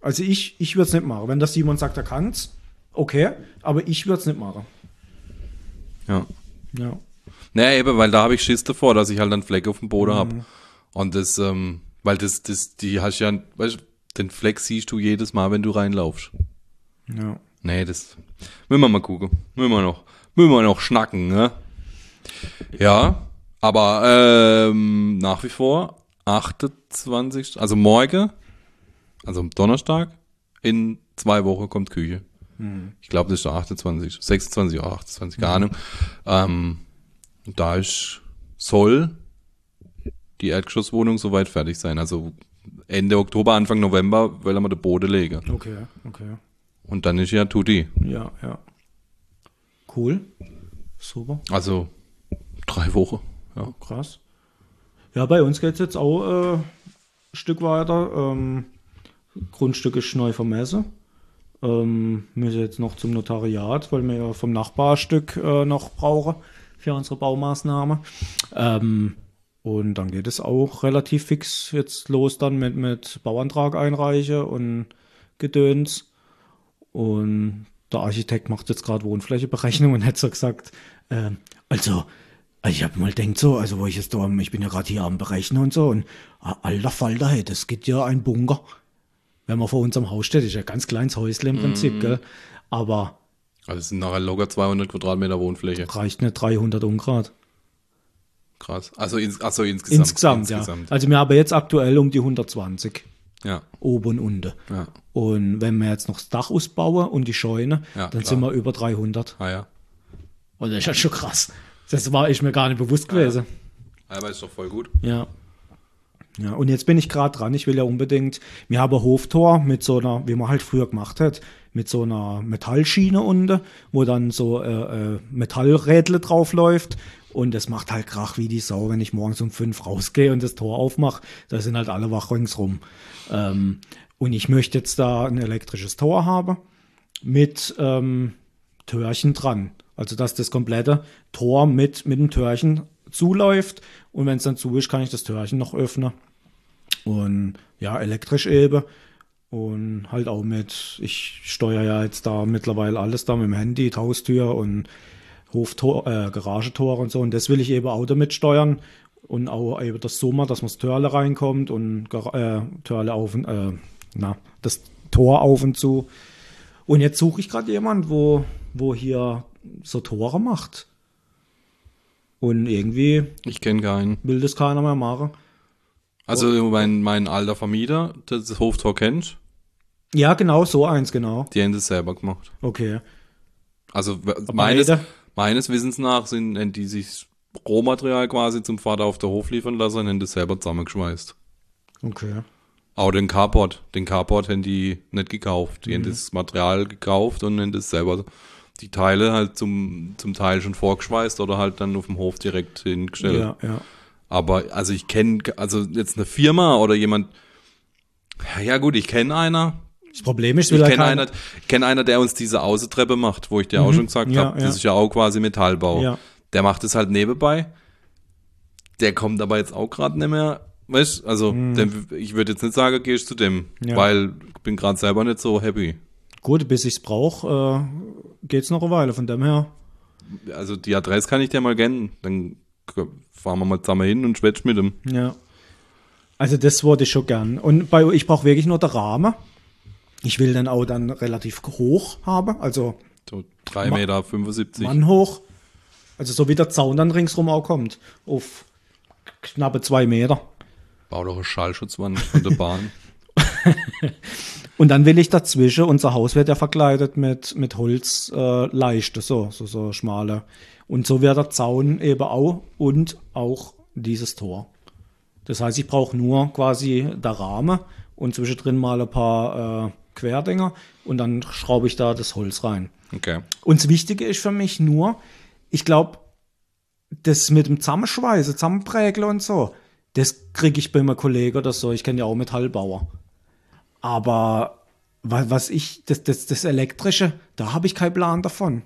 Also ich, ich würde es nicht machen. Wenn der Simon sagt, er kann's, okay, aber ich würde es nicht machen. Ja. Ja. Naja, eben, weil da habe ich Schiss davor, dass ich halt einen Fleck auf dem Boden mhm. habe. Und das, ähm, weil das, das, die hast ja, weißt du, den Fleck siehst du jedes Mal, wenn du reinlaufst. Ja. Nee, das, müssen wir mal gucken. Müssen wir noch, müssen wir noch schnacken, ne? Ja, aber, ähm, nach wie vor, achtundzwanzigsten also morgen, also am Donnerstag, in zwei Wochen kommt Küche. Mhm. Ich glaube, das ist der achtundzwanzigste sechsundzwanzig oder achtundzwanzig, keine Ahnung. Ähm, da ist, soll die Erdgeschosswohnung soweit fertig sein. Also Ende Oktober, Anfang November wollen wir den Boden legen. Okay, okay. Und dann ist ja Tutti. Ja, ja. Cool. Super. Also drei Wochen. Ja. Krass. Ja, bei uns geht es jetzt auch äh, ein Stück weiter. Ähm, Grundstück ist neu vermessen. Ähm, müssen jetzt noch zum Notariat, weil wir ja vom Nachbarstück äh, noch brauchen für unsere Baumaßnahme. Ähm, und dann geht es auch relativ fix jetzt los dann mit, mit Bauantrag einreichen und Gedöns. Und der Architekt macht jetzt gerade Wohnflächeberechnung und hat so gesagt, äh, also ich habe mal gedacht so, also wo ich jetzt da, ich bin ja gerade hier am Berechnen und so und alter Falter, hey, das geht ja ein Bunker. Wenn man vor unserem Haus steht, ist ja ein ganz kleines Häusle im Prinzip, mm. gell? Aber also es sind nachher locker zweihundert Quadratmeter Wohnfläche. Reicht nicht dreihundert Ungrad. Krass. Also, ins, also insgesamt. Insgesamt, insgesamt, ja. Also wir haben jetzt aktuell um die hundertzwanzig. Ja. Oben und unten. Ja. Und wenn wir jetzt noch das Dach ausbauen und die Scheune, ja, dann klar. sind wir über dreihundert. Ah ja. Und das ist halt schon krass. Das war ich mir gar nicht bewusst gewesen. Ja, aber ist doch voll gut. Ja. Ja, und jetzt bin ich gerade dran. Ich will ja unbedingt, wir haben ein Hoftor mit so einer, wie man halt früher gemacht hat, mit so einer Metallschiene unten, wo dann so äh, äh, Metallrädle drauf läuft. Und das macht halt Krach wie die Sau, wenn ich morgens um fünf rausgehe und das Tor aufmache. Da sind halt alle wach ringsrum. Ähm, und ich möchte jetzt da ein elektrisches Tor haben mit ähm, Türchen dran. Also dass das komplette Tor mit, mit dem Türchen zuläuft. Und wenn es dann zu ist, kann ich das Türchen noch öffnen. Und ja, elektrisch eben. Und halt auch mit, ich steuere ja jetzt da mittlerweile alles da mit dem Handy, die Haustür und Hoftor, äh, Garagentor und so. Und das will ich eben auch damit steuern. Und auch eben das Sommer, dass man das Törle reinkommt und äh, Törle auf und, äh, na, das Tor auf und zu. Und jetzt suche ich gerade jemanden, wo, wo hier so Tore macht. Und irgendwie ich kenne keinen. Will das keiner mehr machen. Also mein, mein alter Vermieter, der das Hoftor kennt. Ja, genau, so eins, genau. Die haben das selber gemacht. Okay. Also meines, meines Wissens nach sind haben die sich Rohmaterial quasi zum Vater auf der Hof liefern lassen und haben das selber zusammengeschweißt. Okay. Auch den Carport. Den Carport haben die nicht gekauft. Die Mhm. haben das Material gekauft und haben das selber die Teile halt zum, zum Teil schon vorgeschweißt oder halt dann auf dem Hof direkt hingestellt. Ja, ja. Aber also ich kenne, also jetzt eine Firma oder jemand, ja gut, ich kenne einer. Das Problem ist, ich will kenne keiner- einer, ich kenn einer, der uns diese Außentreppe macht, wo ich dir auch Mhm. schon gesagt Ja, habe, ja. das ist ja auch quasi Metallbau. Ja. Der macht es halt nebenbei. Der kommt aber jetzt auch gerade nicht mehr, weißt, also dem, ich würde jetzt nicht sagen, gehst zu dem, Mhm. Ja. weil ich bin gerade selber nicht so happy. Gut, bis ich es brauche, äh, geht's noch eine Weile. Von dem her. Also die Adresse kann ich dir mal kennen, dann fahren wir mal zusammen hin und schwätsch mit ihm. Ja. Also das wollte ich schon gern. Und bei, ich brauche wirklich nur den Rahmen. Ich will den auch dann relativ hoch haben, also So drei Ma- Meter fünfundsiebzig. Mann hoch. Also so wie der Zaun dann ringsrum auch kommt. Auf knappe zwei Meter. Bau doch eine Schallschutzwand von der Bahn. Und dann will ich dazwischen, unser Haus wird ja verkleidet mit, mit Holz, äh, leichte, so, so, so schmale. Und so wird der Zaun eben auch und auch dieses Tor. Das heißt, ich brauche nur quasi der Rahmen und zwischendrin mal ein paar äh, Querdinger und dann schraube ich da das Holz rein. Okay. Und das Wichtige ist für mich nur, ich glaube, das mit dem Zusammenschweißen, Zusammenprägeln und so, das kriege ich bei meinem Kollegen oder so. Ich kenne ja auch Metallbauer. Aber wa- was ich, das, das, das Elektrische, da habe ich keinen Plan davon.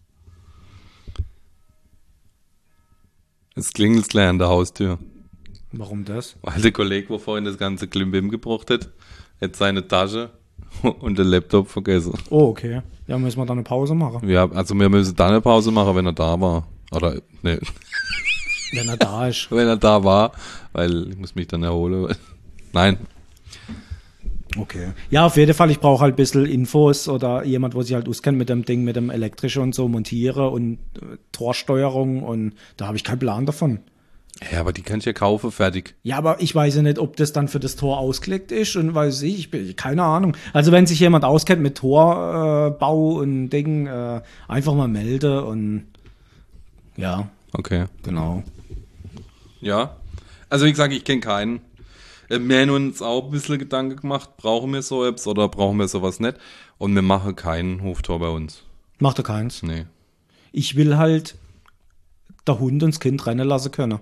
Es klingelt gleich an der Haustür. Warum das? Weil der Kollege, wo vorhin das ganze Klimbim gebracht hat, hat seine Tasche und den Laptop vergessen. Oh, okay. Ja, müssen wir dann eine Pause machen. Ja, also wir müssen dann eine Pause machen, wenn er da war. Oder, ne, Wenn er da ist. wenn er da war, weil ich muss mich dann erholen. Nein. Okay. Ja, auf jeden Fall, ich brauche halt ein bisschen Infos oder jemand, wo sich halt auskennt mit dem Ding, mit dem Elektrischen und so, montiere und äh, Torsteuerung und da habe ich keinen Plan davon. Ja, aber die kann ich ja kaufen, fertig. Ja, aber ich weiß ja nicht, ob das dann für das Tor ausgelegt ist und weiß ich, ich bin, keine Ahnung. Also wenn sich jemand auskennt mit Torbau äh, Bau und Ding, äh, einfach mal melde und ja, Okay. genau. Ja. Also wie gesagt, ich kenne keinen. Äh, Wir haben uns auch ein bisschen Gedanken gemacht, brauchen wir so etwas oder brauchen wir sowas nicht? Und wir machen keinen Hoftor bei uns. Macht er keins. Nee. Ich will halt der Hund und das Kind rennen lassen können.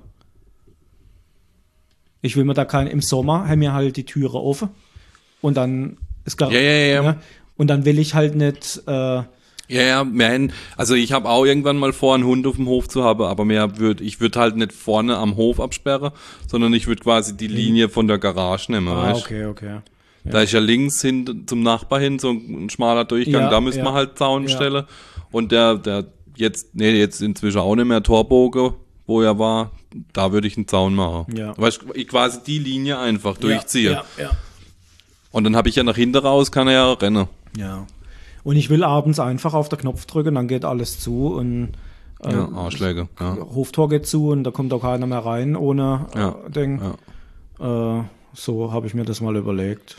Ich will mir da kein, im Sommer haben wir halt die Türe offen und dann ist gar, Ja, ja, ja. ne? Und dann will ich halt nicht, äh, Ja, ja, man, also ich habe auch irgendwann mal vor, einen Hund auf dem Hof zu haben, aber mehr würd, ich würde halt nicht vorne am Hof absperren, sondern ich würde quasi die Linie von der Garage nehmen, ah, weißt? okay, okay. Da ist ja links hin zum Nachbar hin so ein schmaler Durchgang, Ja, da müssen ja. wir halt Zaun Ja. stellen. Und der, der jetzt, nee, jetzt inzwischen auch nicht mehr Torbogen, wo er war, da würde ich einen Zaun machen. Ja. Weißt du, ich quasi die Linie einfach durchziehe. Ja, ja, Und dann habe ich ja nach hinten raus, kann er ja rennen. ja. Und ich will abends einfach auf den Knopf drücken, dann geht alles zu und äh, Ja, Arschläge. Ja. Hoftor geht zu und da kommt auch keiner mehr rein ohne Ja, äh, Ding. ja. Äh, so habe ich mir das mal überlegt.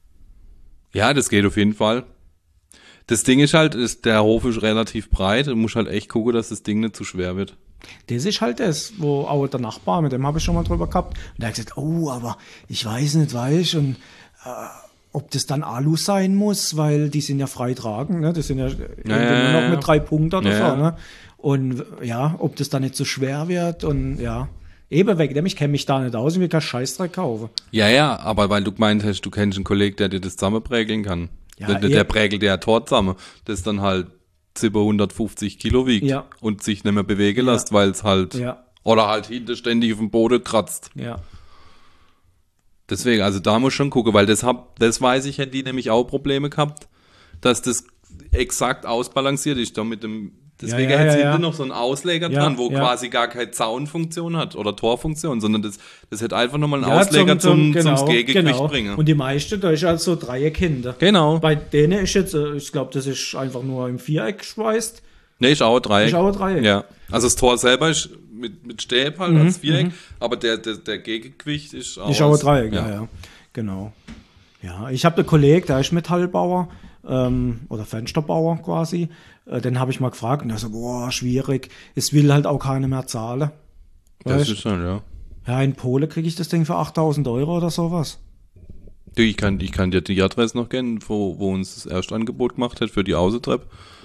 Ja, das geht auf jeden Fall. Das Ding ist halt, ist, der Hof ist relativ breit. Du musst halt echt gucken, dass das Ding nicht zu schwer wird. Das ist halt das, wo auch der Nachbar, mit dem habe ich schon mal drüber gehabt. Und der hat gesagt, oh, aber ich weiß nicht, weiß und äh, ob das dann Alu sein muss, weil die sind ja frei tragen, ne? Das sind ja, irgendwie ja, nur ja, noch ja. mit drei Punkten oder Ja, so, ne? Und ja, ob das dann nicht so schwer wird und ja. Eben wegen dem, ich kenne mich da nicht aus und will keinen Scheißdreck kaufen. Ja, ja, aber weil du gemeint hast, du kennst einen Kollegen, der dir das zusammenprägeln kann. Ja, der, der eh. prägelt ja Tor zusammen, das dann halt siebenhundertfünfzig Kilo wiegt Ja. und sich nicht mehr bewegen Ja. lässt, weil es halt, Ja. oder halt hinter ständig auf dem Boden kratzt. Ja. Deswegen, also da muss schon gucken, weil das hab, das weiß ich, hätten die nämlich auch Probleme gehabt, dass das exakt ausbalanciert ist, da mit dem, deswegen Ja, ja, hätte ja, hinten ja. noch so einen Ausleger Ja, dran, wo ja. quasi gar keine Zaunfunktion hat oder Torfunktion, sondern das, das hätte einfach nochmal einen Ja, Ausleger zum, genau, zum Gegengewicht genau. bringen. Und die meisten, da ist halt so Dreieckkinder. Genau. Bei denen ist jetzt, äh, ich glaube, das ist einfach nur im Viereck geschweißt. Nee, ist auch ein Dreieck. Ist auch ein Dreieck. Ja. Also das Tor selber ist mit, mit Stäb halt als Viereck, aber der, der, der Gegengewicht ist auch, Ist auch ein als- Dreieck, ja, ja. Genau. Ja, ich habe einen Kollegen, der ist Metallbauer ähm, oder Fensterbauer quasi. Äh, den habe ich mal gefragt und der so, boah, schwierig. Es will halt auch keiner mehr zahlen. Das Weißt? ist schon, ja. Ja, in Polen kriege ich das Ding für achttausend Euro oder sowas. Du, ich kann, ich kann dir die Adresse noch kennen, wo, wo uns das Erstangebot gemacht hat für die Außentreppe.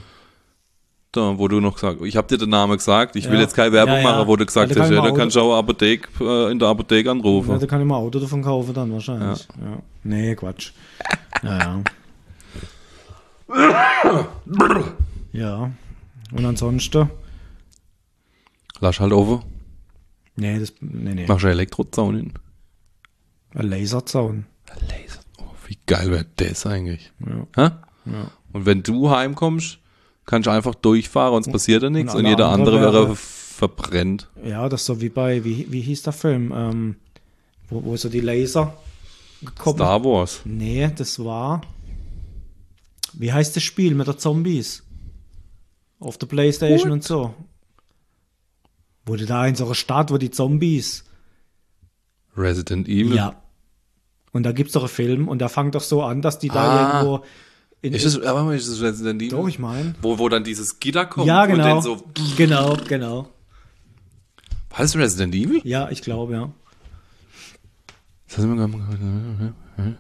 Da, wo du noch gesagt ich habe dir den Namen gesagt, ich will Ja. jetzt keine Werbung Ja, ja. machen, wo du gesagt Ja, da hast, kann ja, man da auch- kannst du auch eine Apotheke, äh, in der Apotheke anrufen. Ja, da kann ich mal ein Auto davon kaufen dann wahrscheinlich. Ja. Nee, Quatsch. Ja, ja. Ja. Und ansonsten? Lass halt offen, Nee, das, nee, nee. machst du Elektrozaun hin. Ein Laserzaun. Laser. Oh, wie geil wäre das eigentlich? Ja. Hä? Ja. Und wenn du heimkommst, kannst du einfach durchfahren und es passiert ja nichts und und alle jeder andere andere wäre wäre- verbrennt. Ja, das ist so wie bei, wie, wie hieß der Film? Ähm, wo, wo so die Laser gekommen. Star Wars. Nee, das war. Wie heißt das Spiel mit der Zombies? Auf der Playstation und so. Wurde da in so einer Stadt, wo die Zombies. Resident Evil. Ja. Und da gibt's doch einen Film und der fängt doch so an, dass die da Ah. irgendwo. In, Ist es, aber ist es Resident Evil? Doch, ich mein. Wo, wo dann dieses Gitter kommt Ja, und genau. dann so. Genau, genau. War das Resident Evil? Ja, ich glaube, ja. Das haben wir gerade-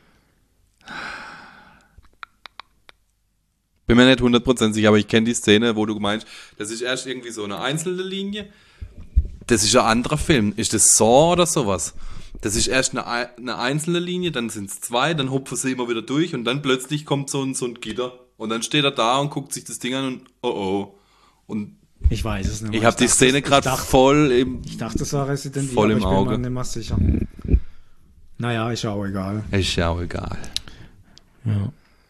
Bin mir nicht hundert Prozent sicher, aber ich kenne die Szene, wo du meinst, das ist erst irgendwie so eine einzelne Linie. Das ist ein anderer Film. Ist das Saw oder sowas? Das ist erst eine, ei- eine einzelne Linie, dann sind es zwei, dann hupfen sie immer wieder durch und dann plötzlich kommt so ein, so ein Gitter. Und dann steht er da und guckt sich das Ding an und oh oh. Und Ich weiß es nicht mehr. ich habe die dachte, Szene ich gerade dachte- voll im... Ich dachte, das war Resident Voll Evil, im aber ich Auge. bin mir nicht mehr sicher. Naja, ist ja auch egal. Ist ja auch egal. Ja.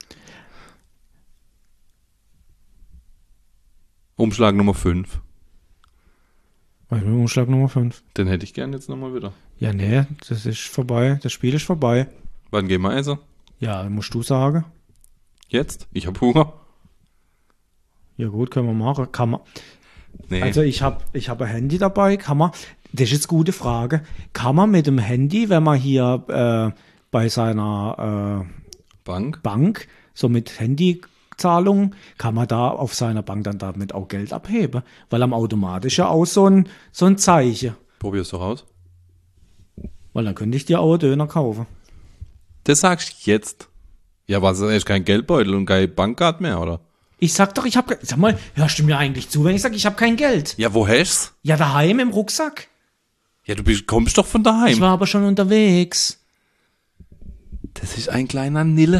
Umschlag Nummer fünf. Was ist mit Umschlag Nummer fünf? Den hätte ich gern jetzt nochmal wieder. Ja, nee, das ist vorbei. Das Spiel ist vorbei. Wann gehen wir essen? Ja, musst du sagen. Jetzt? Ich hab Hunger. Ja gut, können wir machen. Kann man. Nee. Also ich habe ich hab ein Handy dabei. Kann man, das ist jetzt eine gute Frage. Kann man mit dem Handy, wenn man hier äh, bei seiner äh, Bank? Bank, so mit Handyzahlung, kann man da auf seiner Bank dann damit auch Geld abheben? Weil am automatisch ja auch so ein, so ein Zeichen. Probier's doch aus. Weil dann könnte ich dir auch einen Döner kaufen. Das sagst du jetzt. Ja, was, ist kein Geldbeutel und kein Bankkarte mehr, oder? Ich sag doch, ich habe, sag mal, hörst du mir eigentlich zu, wenn ich sage, ich habe kein Geld? Ja, wo hast Ja, daheim im Rucksack. Ja, du bist, kommst doch von Ich daheim. war aber schon unterwegs. Das ist ein kleiner Nille.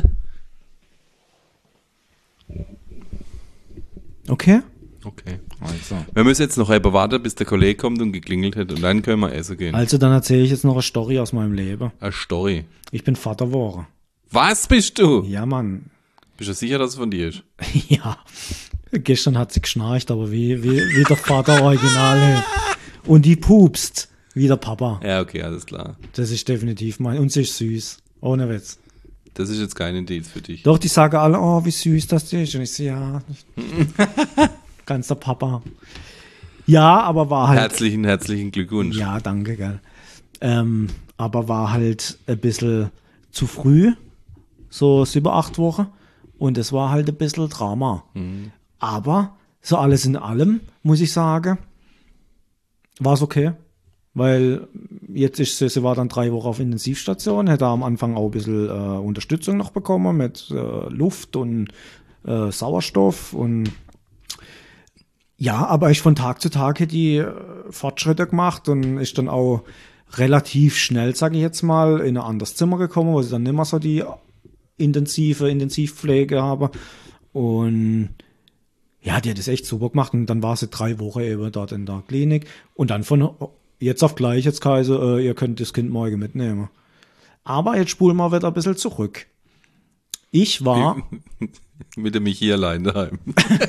Okay. Okay. Also. Wir müssen jetzt noch eben warten, bis der Kollege kommt und geklingelt hat und dann können wir essen gehen. Also dann erzähle ich jetzt noch eine Story aus meinem Leben. Eine Story. Ich bin Vater geworden. Was bist du? Ja, Mann. Bist du sicher, dass es von dir ist? Ja. Gestern hat sie geschnarcht, aber wie, wie, wie der Vater original. Hey. Und die pupst, wie der Papa. Ja, okay, alles klar. Das ist definitiv mein. Und sie ist süß. Ohne Witz. Das ist jetzt kein Indiz für dich. Doch, die sagen alle, oh, wie süß das ist. Und ich so, ja. Ganz der Papa. Ja, aber war halt. Herzlichen, herzlichen Glückwunsch. Ja, danke, gell. Ähm, aber war halt ein bisschen zu früh. So sieben, acht Wochen. Und es war halt ein bisschen Drama. Mhm. Aber so alles in allem, muss ich sagen, war es okay. Weil jetzt ist sie, sie war dann drei Wochen auf Intensivstation, hätte am Anfang auch ein bisschen äh, Unterstützung noch bekommen mit äh, Luft und äh, Sauerstoff und ja, aber ich von Tag zu Tag hätte die äh, Fortschritte gemacht und ist dann auch relativ schnell, sage ich jetzt mal, in ein anderes Zimmer gekommen, wo sie dann nicht mehr so die intensive Intensivpflege habe. Und ja, die hat es echt super gemacht. Und dann war sie drei Wochen eben dort in der Klinik. Und dann von jetzt auf gleich, jetzt Kaiser, äh, ihr könnt das Kind morgen mitnehmen. Aber jetzt spulen wir wieder ein bisschen zurück. Ich war... Mit dem Michi allein daheim.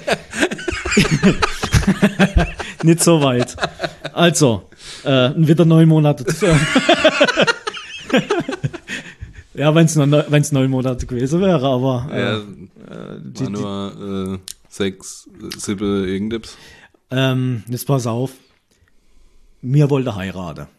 Nicht so weit. Also, äh, wieder neun Monate. Ja, wenn es wenn's neun Monate gewesen wäre, aber äh, Ja, äh, die, war nur äh, sechs, sieben, irgendetwas. ähm, jetzt pass auf. Mir wollte heiraten.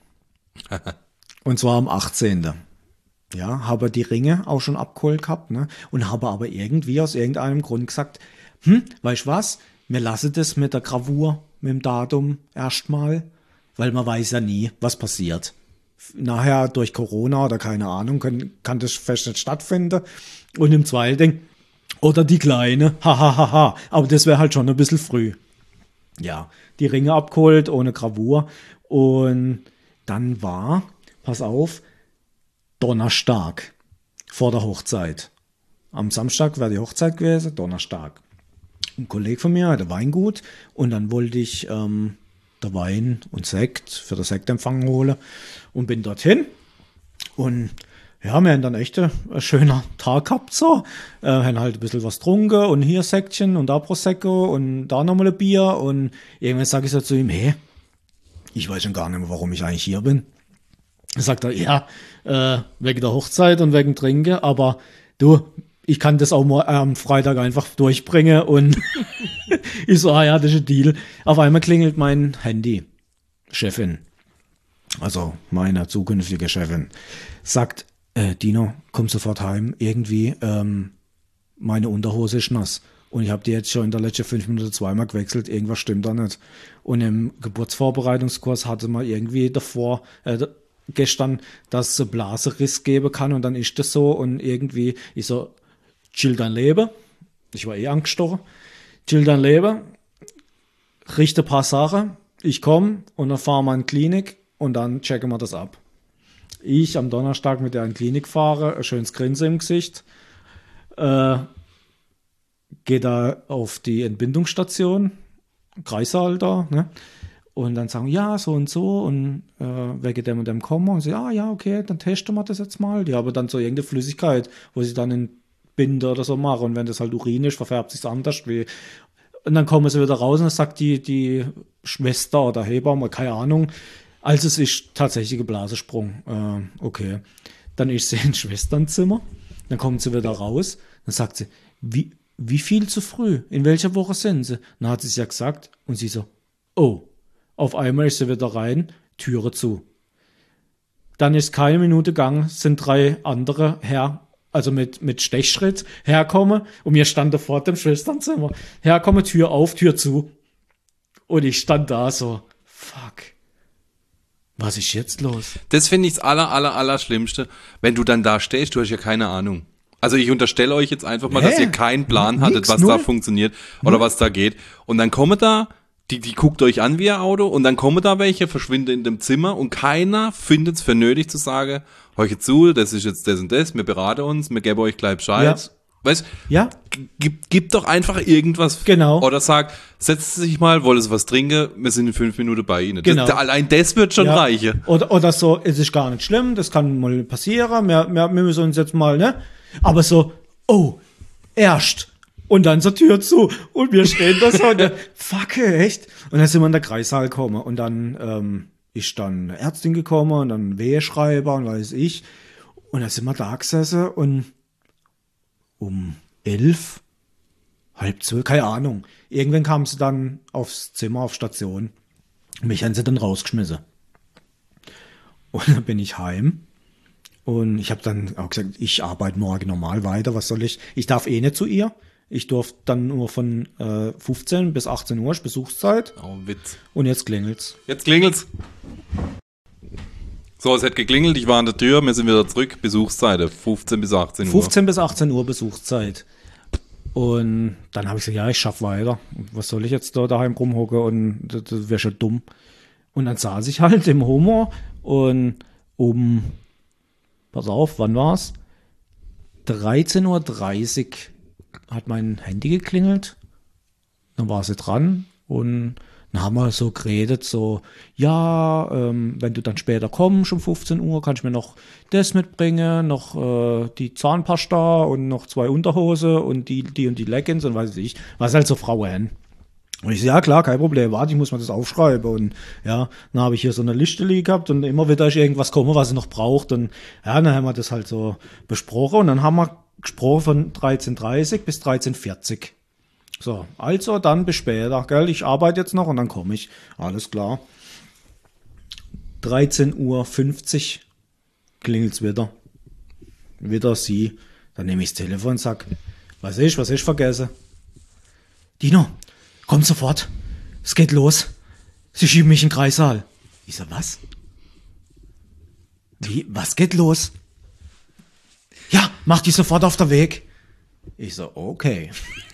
Und zwar am achtzehnten Ja, habe die Ringe auch schon abgeholt gehabt, ne? Und habe aber irgendwie aus irgendeinem Grund gesagt, hm, weißt du was? Wir lassen das mit der Gravur, mit dem Datum erstmal, weil man weiß ja nie, was passiert. Nachher durch Corona oder keine Ahnung kann, kann das fest nicht stattfinden. Und im zweiten Ding, oder die Kleine, hahaha, ha, ha, ha. Aber das wäre halt schon ein bisschen früh. Ja, die Ringe abgeholt, ohne Gravur. Und dann war, pass auf, Donnerstag vor der Hochzeit. Am Samstag wäre die Hochzeit gewesen, Donnerstag. Ein Kollege von mir hatte Weingut und dann wollte ich ähm, der Wein und Sekt für den Sektempfang holen und bin dorthin. Und ja, wir haben dann echt ein, ein schöner Tag gehabt, so. Äh, haben halt ein bisschen was getrunken und hier Sektchen und da Prosecco und da nochmal ein Bier. Und irgendwann sage ich so zu ihm, hey, ich weiß schon gar nicht mehr, warum ich eigentlich hier bin. Sagt er, ja, äh, wegen der Hochzeit und wegen Trinken, aber du, ich kann das auch mal am Freitag einfach durchbringen und ich so, ah ja, das ist ein Deal. Auf einmal klingelt mein Handy. Chefin, also meine zukünftige Chefin, sagt, äh, Dino, komm sofort heim, irgendwie, ähm, meine Unterhose ist nass. Und ich habe die jetzt schon in der letzten fünf Minuten zweimal gewechselt, irgendwas stimmt da nicht. Und im Geburtsvorbereitungskurs hatte man irgendwie davor, äh, gestern, dass es einen Blaseriss geben kann und dann ist das so und irgendwie, ich so, chill dein Leben. Ich war eh angestochen. Chill dein Leben. Richte ein paar Sachen. Ich komme und dann fahren wir in die Klinik und dann checken wir das ab. Ich am Donnerstag mit der in die Klinik fahre, ein schönes Grinsen im Gesicht. Äh, gehe da auf die Entbindungsstation, Kreissaal da, ne? Und dann sagen, ja, so und so und äh, wegen dem und dem kommen. Und sie, ah ja, okay, dann testen wir das jetzt mal. Die haben dann so irgendeine Flüssigkeit, wo sie dann in Binde oder so mache. Und wenn das halt Urin ist, verfärbt sich anders. Wie. Und dann kommen sie wieder raus und dann sagt die, die Schwester oder Hebamme, keine Ahnung, also es ist tatsächlich ein Blasensprung. Äh, okay. Dann ist sie ins Schwesternzimmer, dann kommt sie wieder raus, dann sagt sie, wie, wie viel zu früh? In welcher Woche sind sie? Dann hat sie es ja gesagt und sie so, oh, auf einmal ist sie wieder rein, Türe zu. Dann ist keine Minute gegangen, sind drei andere her, also mit, mit Stechschritt herkommen und mir stand da vor dem Schwesternzimmer. Herkommen, Tür auf, Tür zu. Und ich stand da so, fuck. Was ist jetzt los? Das finde ich das aller, aller, aller Schlimmste, wenn du dann da stehst, du hast ja keine Ahnung. Also ich unterstelle euch jetzt einfach mal, Hä? dass ihr keinen Plan hattet, Nix, was null. da funktioniert oder was da geht. Und dann kommen da, die, die guckt euch an wie ein Auto und dann kommen da welche, verschwinden in dem Zimmer und keiner findet es für nötig zu sagen, hör zu, das ist jetzt das und das, wir beraten uns, wir geben euch gleich Bescheid. Ja. Weißt, Ja, gib, gib doch einfach irgendwas. Genau. Oder sag, setzt sich mal, wollen Sie was trinken, wir sind in fünf Minuten bei Ihnen. Genau. Das, allein das wird schon ja. reichen. Oder, oder so, es ist gar nicht schlimm, das kann mal passieren, wir, wir, wir müssen uns jetzt mal, ne? Aber so, oh, erst. Und dann zur Tür zu. Und wir stehen da so, ne? Fuck, echt? Und dann sind wir in der Kreissaal gekommen. Und dann ähm, ist dann eine Ärztin gekommen und dann ein Weheschreiber und weiß ich. Und dann sind wir da gesessen und um elf, halb zwölf, keine Ahnung. Irgendwann kam sie dann aufs Zimmer, auf Station. Mich haben sie dann rausgeschmissen. Und dann bin ich heim. Und ich habe dann auch gesagt, ich arbeite morgen normal weiter. Was soll ich? Ich darf eh nicht zu ihr. Ich durfte dann nur von äh, fünfzehn bis achtzehn Uhr, ist Besuchszeit. Oh, Witz. Und jetzt klingelt's. Jetzt klingelt's. So, es hat geklingelt, ich war an der Tür, wir sind wieder zurück. Besuchszeit, fünfzehn bis achtzehn Uhr. fünfzehn bis achtzehn Uhr Besuchszeit. Und dann habe ich gesagt, ja, ich schaff weiter. Was soll ich jetzt da daheim rumhocken? Und das, das wäre schon dumm. Und dann saß ich halt im Homo und um, pass auf, wann war's? dreizehn Uhr dreißig hat mein Handy geklingelt. Dann war sie dran und dann haben wir so geredet, so, ja, ähm, wenn du dann später kommst um fünfzehn Uhr, kannst du mir noch das mitbringen, noch äh, die Zahnpasta und noch zwei Unterhose und die, die und die Leggings und weiß ich, was halt so Frauen. Und ich so, ja klar, kein Problem, warte, ich muss mir das aufschreiben. Und ja, dann habe ich hier so eine Liste liegen gehabt und immer wieder ist irgendwas kommen, was sie noch braucht. Und ja, dann haben wir das halt so besprochen und dann haben wir gesprochen von dreizehn Uhr dreißig bis dreizehn Uhr vierzig. So, also dann bis später, gell? Ich arbeite jetzt noch und dann komme ich. Alles klar. dreizehn Uhr fünfzig klingelt's wieder. Wieder sie. Dann nehme ich das Telefon und sag, was ist, was ist vergessen? Dino, komm sofort. Es geht los. Sie schieben mich in den Kreissaal. Ich so, was? Wie, was geht los? Ja, mach die sofort auf der Weg. Ich so, okay.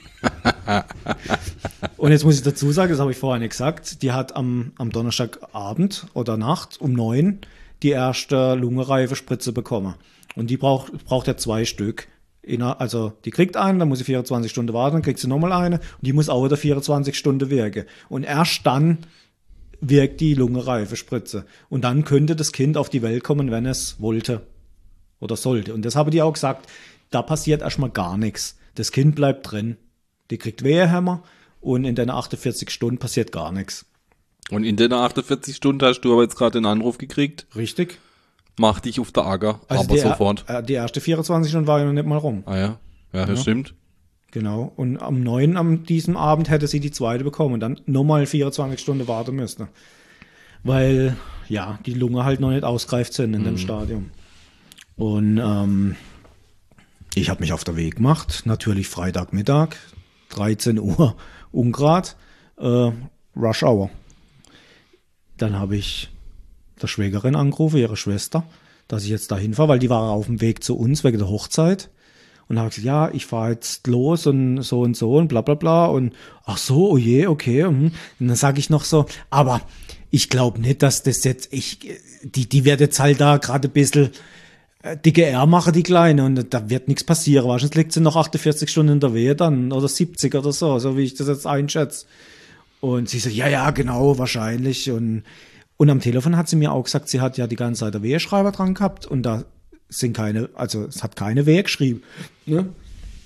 Und jetzt muss ich dazu sagen, das habe ich vorher nicht gesagt, die hat am, am Donnerstagabend oder Nacht um neun die erste Lungenreifespritze bekommen. Und die braucht, braucht ja zwei Stück. Also die kriegt einen, dann muss sie vierundzwanzig Stunden warten, dann kriegt sie nochmal eine und die muss auch wieder vierundzwanzig Stunden wirken. Und erst dann wirkt die Lungenreifespritze. Und dann könnte das Kind auf die Welt kommen, wenn es wollte oder sollte. Und das habe die auch gesagt, da passiert erstmal gar nichts. Das Kind bleibt drin. Die kriegt Wehehämmer und in den achtundvierzig Stunden passiert gar nichts. Und in den achtundvierzig Stunden hast du aber jetzt gerade den Anruf gekriegt. Richtig. Mach dich auf der Acker, Also aber die, sofort. äh, die erste vierundzwanzig Stunden war ja noch nicht mal rum. Ah ja, ja, das Ja. stimmt. Genau. Und am neun am diesem Abend hätte sie die zweite bekommen und dann nochmal vierundzwanzig Stunden warten müsste. Weil, ja, die Lunge halt noch nicht ausgereift sind in Mhm. dem Stadium. Und ähm, ich habe mich auf den Weg gemacht. Natürlich Freitagmittag, dreizehn Uhr Ungrad, äh, Rush Hour. Dann habe ich der Schwägerin angerufen, ihre Schwester, dass ich jetzt dahin fahre, weil die war auf dem Weg zu uns wegen der Hochzeit. Und habe gesagt, ja, ich fahre jetzt los und so und so und bla bla bla. Und ach so, oh je, okay. Und dann sage ich noch so, aber ich glaube nicht, dass das jetzt, ich, die, die wird jetzt halt da gerade ein bisschen äh, dicke R machen, die Kleine. Und da wird nichts passieren. Wahrscheinlich liegt sie noch achtundvierzig Stunden in der Wehe dann oder siebzig oder so, so wie ich das jetzt einschätze. Und sie so, ja, ja, genau, wahrscheinlich. Und Und am Telefon hat sie mir auch gesagt, sie hat ja die ganze Zeit einen Weheschreiber dran gehabt und da sind keine, also es hat keine Wehe geschrieben. Ne?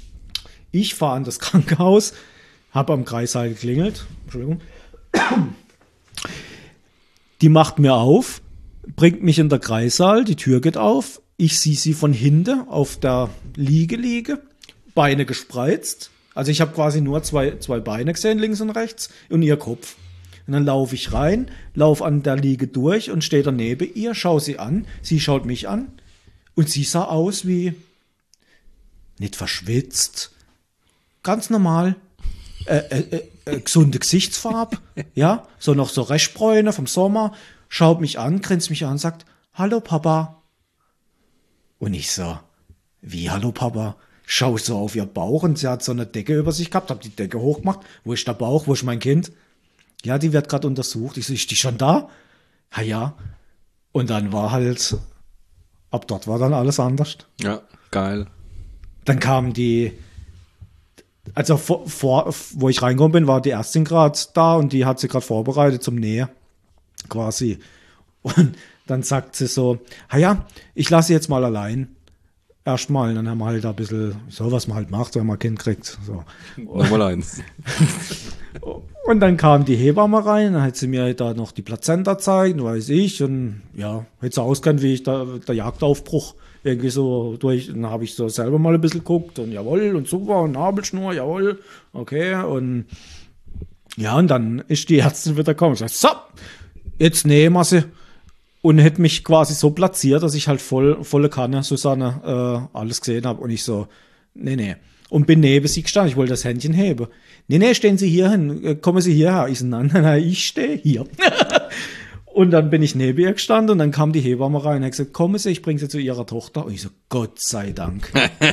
Ich fahre an das Krankenhaus, habe am Kreissaal geklingelt. Entschuldigung. Die macht mir auf, bringt mich in den Kreissaal, die Tür geht auf. Ich sehe sie von hinten auf der Liege liege, Beine gespreizt. Also ich habe quasi nur zwei, zwei Beine gesehen, links und rechts, und ihr Kopf. Und dann laufe ich rein, laufe an der Liege durch und stehe daneben ihr, schaue sie an, sie schaut mich an und sie sah aus wie, nicht verschwitzt, ganz normal, äh, äh, äh, gesunde Gesichtsfarbe, ja, so noch so Restbräune vom Sommer, schaut mich an, grinst mich an, sagt, hallo Papa. Und ich so, wie hallo Papa? Schau so auf ihr Bauch und sie hat so eine Decke über sich gehabt, hab die Decke hochgemacht. Wo ist der Bauch? Wo ist mein Kind? Ja, die wird gerade untersucht. Ich so, ist die schon da? Ja, ja. Und dann war halt, ab dort war dann alles anders. Ja, geil. Dann kam die, also vor, vor wo ich reingekommen bin, war die Ärztin gerade da und die hat sie gerade vorbereitet zum Nähe, quasi. Und dann sagt sie so, ja, ja, ich lasse sie jetzt mal allein. Erstmal, dann haben wir halt da ein bisschen, so was man halt macht, wenn man ein Kind kriegt. So. Nochmal eins. Und dann kam die Hebamme rein, dann hat sie mir da noch die Plazenta gezeigt, weiß ich, und ja, hätte sie auskennt, wie ich da, der Jagdaufbruch irgendwie so durch, dann habe ich so selber mal ein bisschen geguckt und jawohl, und super, und Nabelschnur, jawohl, okay, und ja, und dann ist die Ärztin wieder gekommen und sagt, so, jetzt nehmen wir sie. Und hätte mich quasi so platziert, dass ich halt voll, volle Kanne, Susanne, äh, alles gesehen habe. Und ich so, nee, nee. Und bin neben sie gestanden. Ich wollte das Händchen heben. Nee, nee, stehen Sie hier hin. Kommen Sie hierher. Ich so, nein, nein, nein, ich stehe hier. Und dann bin ich neben ihr gestanden und dann kam die Hebamme rein und hat gesagt, kommen Sie, ich bringe Sie zu Ihrer Tochter. Und ich so, Gott sei Dank.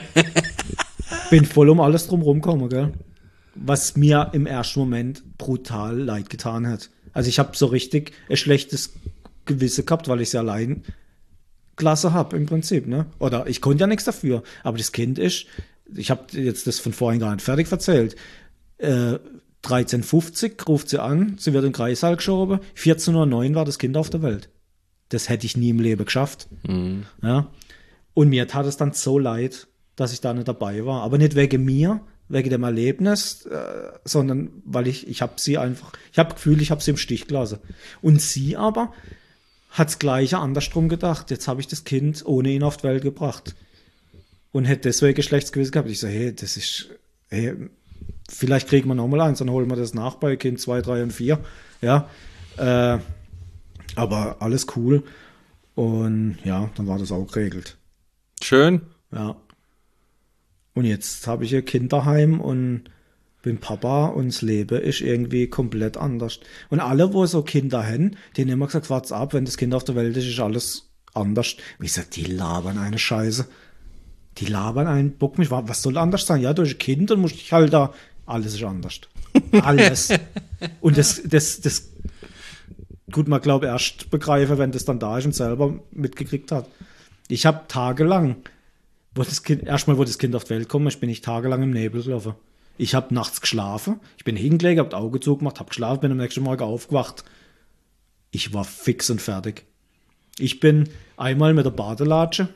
Bin voll um alles drumherum gekommen, gell? Was mir im ersten Moment brutal leid getan hat. Also ich habe so richtig ein schlechtes Gewissen gehabt, weil ich sie allein Klasse habe im Prinzip, ne? Oder ich konnte ja nichts dafür. Aber das Kind ist, ich habe jetzt das von vorhin gar nicht fertig erzählt, äh, dreizehn Uhr fünfzig ruft sie an, sie wird in den Kreissaal geschoben, vierzehn Uhr neun war das Kind auf der Welt. Das hätte ich nie im Leben geschafft. Mhm. Ja? Und mir tat es dann so leid, dass ich da nicht dabei war. Aber nicht wegen mir, wegen dem Erlebnis, äh, sondern weil ich, ich habe sie einfach, ich habe das Gefühl, ich habe sie im Stich gelassen. Und sie aber hat das Gleiche andersrum gedacht. Jetzt habe ich das Kind ohne ihn auf die Welt gebracht. Und hätte deswegen Geschlechtsgewissen gehabt. Ich so, hey, das ist, hey, vielleicht kriegen wir nochmal eins, dann holen wir das nach bei Kind zwei, drei und vier. Ja, äh, aber alles cool. Und ja, dann war das auch geregelt. Schön. Ja. Und jetzt habe ich ein Kind daheim und bin Papa und das Leben ist irgendwie komplett anders. Und alle, wo so Kinder haben, denen immer gesagt, wart's ab, wenn das Kind auf der Welt ist, ist alles anders. Und ich sag, die labern eine Scheiße. Die labern einen, bock mich, was soll anders sein? Ja, durch ein Kind und muss ich halt da, alles ist anders. Alles. Und das, das, das, gut, man glaube erst begreifen, wenn das dann da ist und selber mitgekriegt hat. Ich habe tagelang, wo das Kind, erstmal, wo das Kind auf die Welt kommt, ich bin ich tagelang im Nebel gelaufen. Ich habe nachts geschlafen, ich bin hingelegt, habe Auge zugemacht, habe geschlafen, bin am nächsten Morgen aufgewacht. Ich war fix und fertig. Ich bin einmal mit der Badelatsche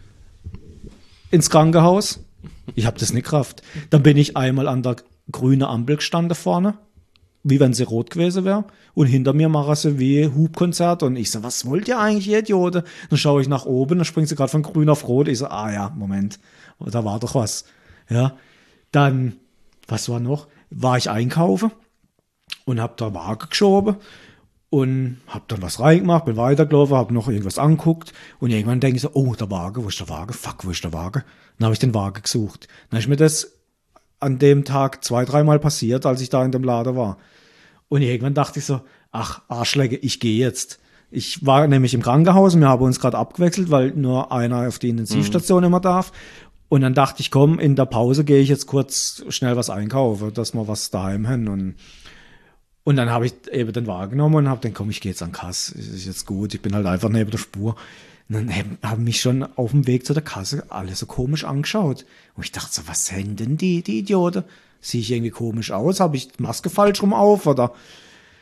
ins Krankenhaus. Ich habe das nicht Kraft. Dann bin ich einmal an der grünen Ampel gestanden vorne, wie wenn sie rot gewesen wäre. Und hinter mir machen sie wie Hubkonzert. Und ich so, was wollt ihr eigentlich, ihr Idioten? Dann schaue ich nach oben, dann springt sie gerade von grün auf rot. Ich so, ah ja, Moment, da war doch was. Ja, dann, was war noch? War ich einkaufen und habe da Waage geschoben und habe dann was reingemacht, bin weitergelaufen, habe noch irgendwas angeguckt und irgendwann denke ich so, oh, der Waage, wo ist der Waage? Fuck, wo ist der Waage? Dann habe ich den Waage gesucht. Dann ist mir das an dem Tag zwei, dreimal passiert, als ich da in dem Laden war. Und irgendwann dachte ich so, ach, Arschlecke, ich gehe jetzt. Ich war nämlich im Krankenhaus und wir haben uns gerade abgewechselt, weil nur einer auf die Intensivstation mhm. immer darf. Und dann dachte ich, komm, in der Pause gehe ich jetzt kurz schnell was einkaufen, dass wir was daheim haben. Und, und dann habe ich eben den Wagen genommen und habe dann, komm, ich gehe jetzt an Kasse, ist jetzt gut, ich bin halt einfach neben der Spur. Und dann haben mich schon auf dem Weg zu der Kasse alle so komisch angeschaut. Und ich dachte so, was sind denn die, die Idioten? Sehe ich irgendwie komisch aus? Habe ich die Maske falsch rum auf? Oder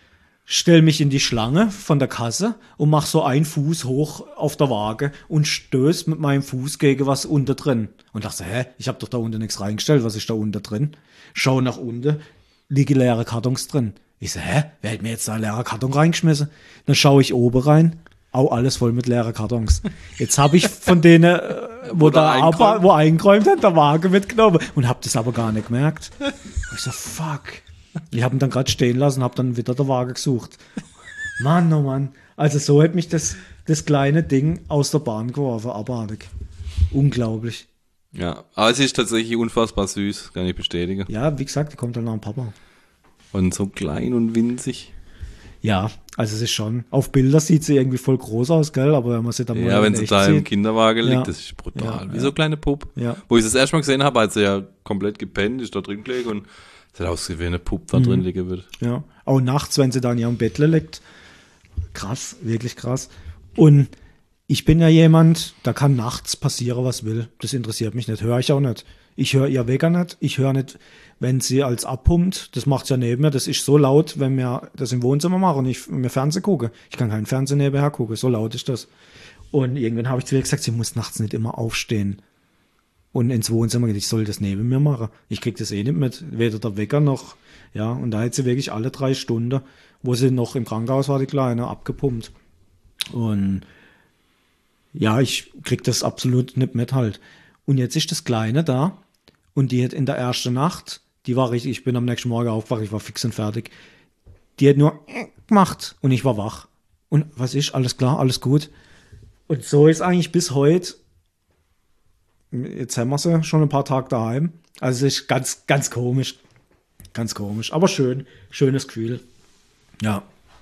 stell mich in die Schlange von der Kasse und mach so einen Fuß hoch auf der Waage und stöß mit meinem Fuß gegen was unter drin. Und dachte, hä, ich habe doch da unten nichts reingestellt, was ist da unter drin? Schau nach unten, liegen leere Kartons drin. Ich so, hä, wer hat mir jetzt da einen leeren Karton reingeschmissen? Dann schaue ich oben rein, auch alles voll mit leeren Kartons. Jetzt habe ich von denen, äh, wo, Wo da da aber, wo eingeräumt hat, der Waage mitgenommen und habe das aber gar nicht gemerkt. Ich so, fuck. Ich habe ihn dann gerade stehen lassen, habe dann wieder der Waage gesucht. Mann, oh Mann. Also so hat mich das, das kleine Ding aus der Bahn geworfen, abartig. Unglaublich. Ja, aber es ist tatsächlich unfassbar süß, kann ich bestätigen. Ja, wie gesagt, die kommt dann nach dem Papa. Und so klein und winzig. Ja, also es ist schon, auf Bilder sieht sie irgendwie voll groß aus, gell, aber wenn man sie dann mal Ja, in wenn sie echt da im sieht, Kinderwagen liegt, Ja. das ist brutal. Ja, Wie ja. so kleine Puppe. Ja. Wo ich das erste Mal gesehen habe, hat sie ja komplett gepennt, ist da drin gelegen und es hat ausgesehen, wie eine Puppe da drin liegen wird. Ja, auch nachts, wenn sie da in ihrem Bettle liegt. Krass, wirklich krass. Und ich bin ja jemand, da kann nachts passieren, was will. Das interessiert mich nicht, höre ich auch nicht. Ich höre ihr Wecker nicht, ich höre nicht, wenn sie als abpumpt, das macht sie ja neben mir, das ist so laut, wenn wir das im Wohnzimmer machen und ich mir Fernsehen gucke. Ich kann keinen Fernsehen nebenher gucken, so laut ist das. Und irgendwann habe ich zu ihr gesagt, sie muss nachts nicht immer aufstehen und ins Wohnzimmer gehen. Ich soll das neben mir machen. Ich krieg das eh nicht mit, weder der Wecker noch, ja. Und da hat sie wirklich alle drei Stunden, wo sie noch im Krankenhaus war, die Kleine, abgepumpt. Und ja, ich krieg das absolut nicht mit halt. Und jetzt ist das Kleine da und die hat in der ersten Nacht, die war richtig, ich bin am nächsten Morgen aufgewacht, ich war fix und fertig. Die hat nur gemacht und ich war wach. Und was ist? Alles klar, alles gut. Und so ist eigentlich bis heute. Jetzt haben wir sie schon ein paar Tage daheim. Also es ist ganz, ganz komisch. Ganz komisch. Aber schön. Schönes Gefühl. Ja.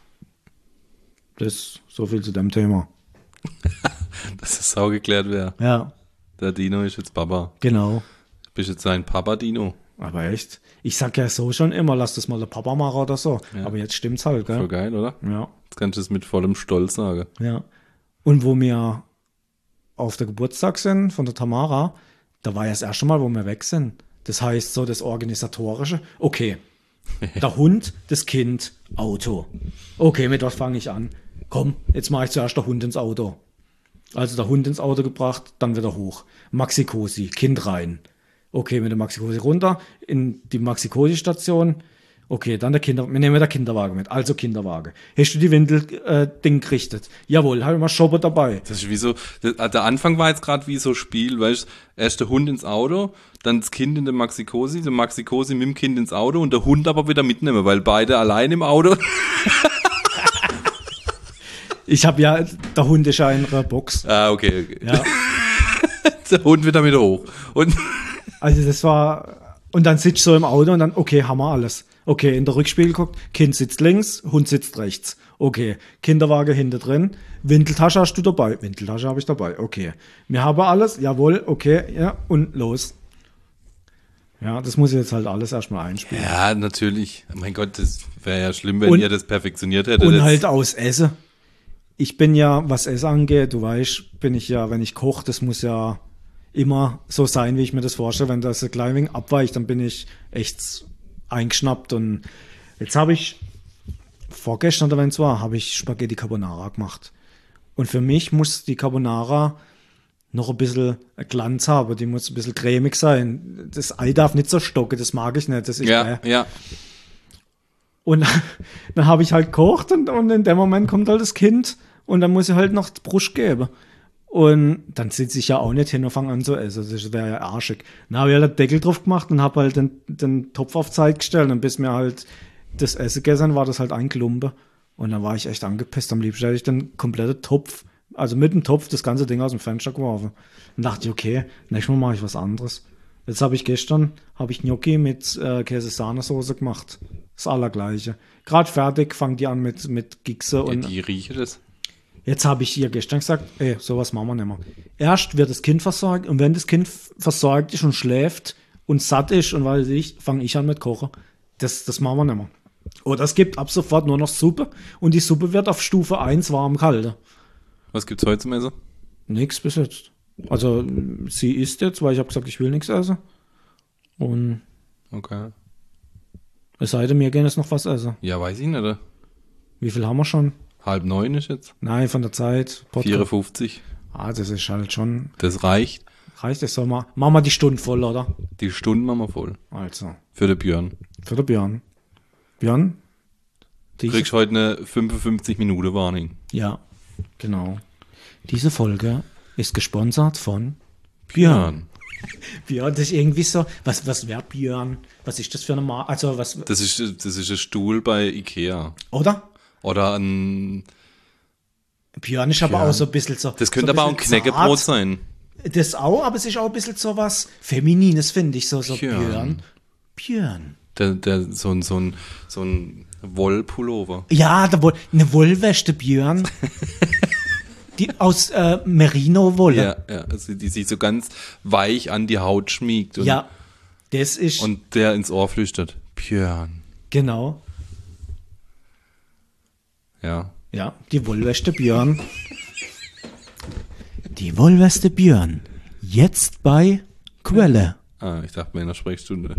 Das so viel zu dem Thema. Dass das sau geklärt wäre. Ja, Der Dino ist jetzt Papa. genau. Du bist jetzt ein Papa-Dino. Aber echt. Ich sag ja so schon immer, lass das mal der Papa machen oder so. Ja. Aber jetzt stimmt's halt, Voll gell? geil, oder? Ja. Jetzt kannst du es mit vollem Stolz sagen. Ja. Und wo wir auf der Geburtstag sind von der Tamara, da war ja das erste Mal, wo wir weg sind. Das heißt so das Organisatorische. Okay, der Hund, das Kind, Auto. Okay, mit was fange ich an? Komm, jetzt mache ich zuerst der Hund ins Auto. Also der Hund ins Auto gebracht, dann wieder hoch. Maxi-Cosi, Kind rein. Okay, mit dem Maxi-Cosi runter, in die Maxi-Cosi-Station. Okay, dann der Kinder, wir nehmen den Kinderwagen mit, also Kinderwagen. Hast du die Windel-Ding gerichtet? Jawohl, habe ich mal Shopper dabei. Das ist wie so, der, der Anfang war jetzt gerade wie so Spiel, weißt du, erst der Hund ins Auto, dann das Kind in der Maxi-Cosi, der Maxi-Cosi mit dem Kind ins Auto und der Hund aber wieder mitnehmen, weil beide allein im Auto. Ich habe ja, der Hund ist ja in einer Box. Ah, okay, okay. Ja. Der Hund wieder mit hoch. Und Also das war, und dann sitzt du so im Auto und dann, okay, haben wir alles. Okay, in der Rückspiegel guckt, Kind sitzt links, Hund sitzt rechts. Okay, Kinderwagen hinter drin, Windeltasche hast du dabei? Windeltasche habe ich dabei, okay. Wir haben alles, jawohl, okay, ja, und los. Ja, das muss ich jetzt halt alles erstmal einspielen. ja, natürlich. Mein Gott, das wäre ja schlimm, wenn Und- ihr das perfektioniert hättet. Und Das- halt aus Essen. Ich bin ja, was Essen angeht, du weißt, bin ich ja, wenn ich koche, das muss ja immer so sein, wie ich mir das vorstelle. Wenn das ein klein wenig abweicht, dann bin ich echt eingeschnappt. Und jetzt habe ich, vorgestern oder wenn es war, habe ich Spaghetti Carbonara gemacht. Und für mich muss die Carbonara noch ein bisschen Glanz haben, die muss ein bisschen cremig sein. Das Ei darf nicht so stocken, das mag ich nicht. Das ist ja, bäh. ja. Und dann habe ich halt gekocht und, und in dem Moment kommt halt das Kind und dann muss ich halt noch die Brust geben. Und dann sitze ich ja auch nicht hin und fange an zu essen. Das wäre ja arschig. Dann habe ich halt den Deckel drauf gemacht und habe halt den, den Topf auf Zeit gestellt. Und bis mir halt das Essen gegessen war, das halt ein Klumpe. Und dann war ich echt angepisst. Am liebsten hätte ich den kompletten Topf, also mit dem Topf, das ganze Ding aus dem Fenster geworfen. Und dachte ich, okay, nächstes Mal mache ich was anderes. Jetzt habe ich gestern, habe ich Gnocchi mit äh, Käse-Sahnesoße gemacht. Das Allergleiche. Gerade fertig, fangen die an mit, mit Gixen Ja, und die rieche das. jetzt habe ich ihr gestern gesagt, ey, sowas machen wir nicht mehr. Erst wird das Kind versorgt und wenn das Kind f- versorgt ist und schläft und satt ist und weiß ich, fange ich an mit Kochen. Das, das machen wir nicht mehr. Oder es gibt ab sofort nur noch Suppe und die Suppe wird auf Stufe eins warm kalt. Was gibt's heute zum Essen? Nix bis jetzt. Also sie isst jetzt, weil ich habe gesagt, ich will nichts essen. Und Okay. es sei denn, mir gehen jetzt noch was essen. Ja, weiß ich nicht. Oder? Wie viel haben wir schon? Halb neun ist jetzt. Nein, von der Zeit. Podcast. vierundfünfzig. Ah, das ist halt schon. Das reicht. Reicht das so mal? Machen wir die Stunde voll, oder? Die Stunden machen wir voll. Also. Für den Björn. Für den Björn. Björn? Du kriegst heute eine fünfundfünfzig Minuten Warning. Ja, genau. Diese Folge ist gesponsert von Björn. Björn, das ist irgendwie so. Was, was wäre Björn? Was ist das für eine Marke? Also, was. Das ist, das ist ein Stuhl bei Ikea. Oder? Oder ein. Björn ist aber Björn. auch so ein bisschen so. Das könnte so aber auch ein bisschen Knäckebrot zart. sein. Das auch, aber es ist auch ein bisschen so was Feminines, finde ich. So, so Björn. Björn. Björn. Der, der, so ein, so ein, so ein Wollpullover. Ja, da wohl eine Wollweste Björn. Die aus äh, Merino-Wolle. Ja, ja, also die sich so ganz weich an die Haut schmiegt. Und, Ja, das ist. und der ins Ohr flüstert. Björn. Genau. Ja. Ja, die Wollweste Björn. Die Wollweste Björn. Jetzt bei Quelle. Ah, ich dachte mir in der Sprechstunde.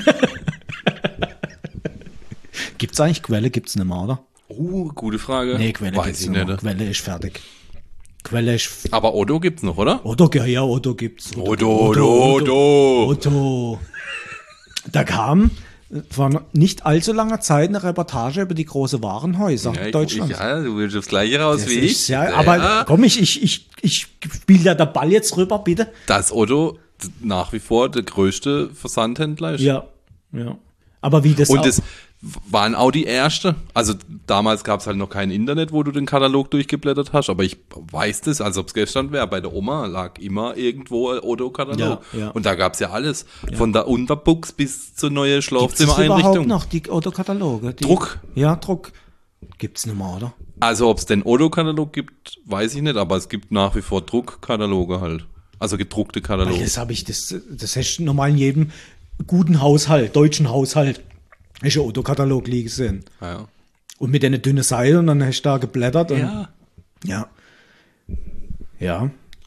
Gibt's eigentlich Quelle? Gibt's nicht mehr, oder? Oh, gute Frage. Nee, Quelle Weiß gibt's ich nicht mehr. nicht. Quelle ist fertig. Quelle ist. f- Aber Otto gibt's noch, oder? Otto, ja, ja, Otto gibt's. Otto, Otto, Otto. Otto. Da kam vor nicht allzu langer Zeit eine Reportage über die große Warenhäuser Ja, ich, Deutschlands. Ich, ja, du willst aufs Gleiche raus Das wie ist ich. sehr, Ja. aber komm, ich, ich, ich, ich spiele ja der Ball jetzt rüber, bitte. Dass Otto nach wie vor der größte Versandhändler ist. Ja, ja. Aber wie das Und auch, das waren auch die erste. Also damals gab es halt noch kein Internet, wo du den Katalog durchgeblättert hast, aber ich weiß das, als ob es gestern wäre. Bei der Oma lag immer irgendwo ein Otto-Katalog. Ja, ja. Und da gab es ja alles. Von der Unterbuchs bis zur neuen gibt's das überhaupt Schlafzimmereinrichtung. noch, die Otto-Kataloge? Die- Druck. Ja, Druck. Gibt's nicht mehr, oder? Also ob es den Otto-Katalog gibt, weiß ich nicht, aber es gibt nach wie vor Druckkataloge halt. Also gedruckte Weil Kataloge. das habe ich, das, das hast du normal in jedem guten Haushalt, deutschen Haushalt, ist ein Otto-Katalog liegen sehen. Ja. Und mit einer dünnen Seite und dann hast du da geblättert. Und, Ja. Ja. Ja.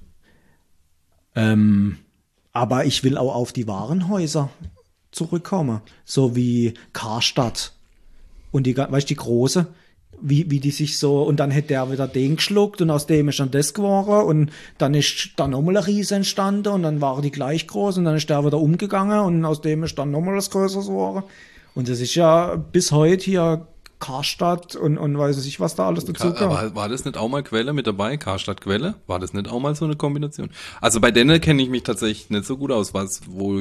Ähm, aber ich will auch auf die Warenhäuser zurückkommen. So wie Karstadt. Und die, ga- weißt du, die große, wie, wie die sich so, und dann hätte der wieder den geschluckt und aus dem ist dann das geworden und dann ist dann nochmal ein Riese entstanden und dann waren die gleich groß und dann ist der wieder umgegangen und aus dem ist dann nochmal was Größeres geworden. Und das ist ja bis heute hier Karstadt und, und weiß ich, was da alles dazu Ka- kommt. aber war das nicht auch mal Quelle mit dabei? Karstadt Quelle? War das nicht auch mal so eine Kombination? Also bei denen kenne ich mich tatsächlich nicht so gut aus, was, wo,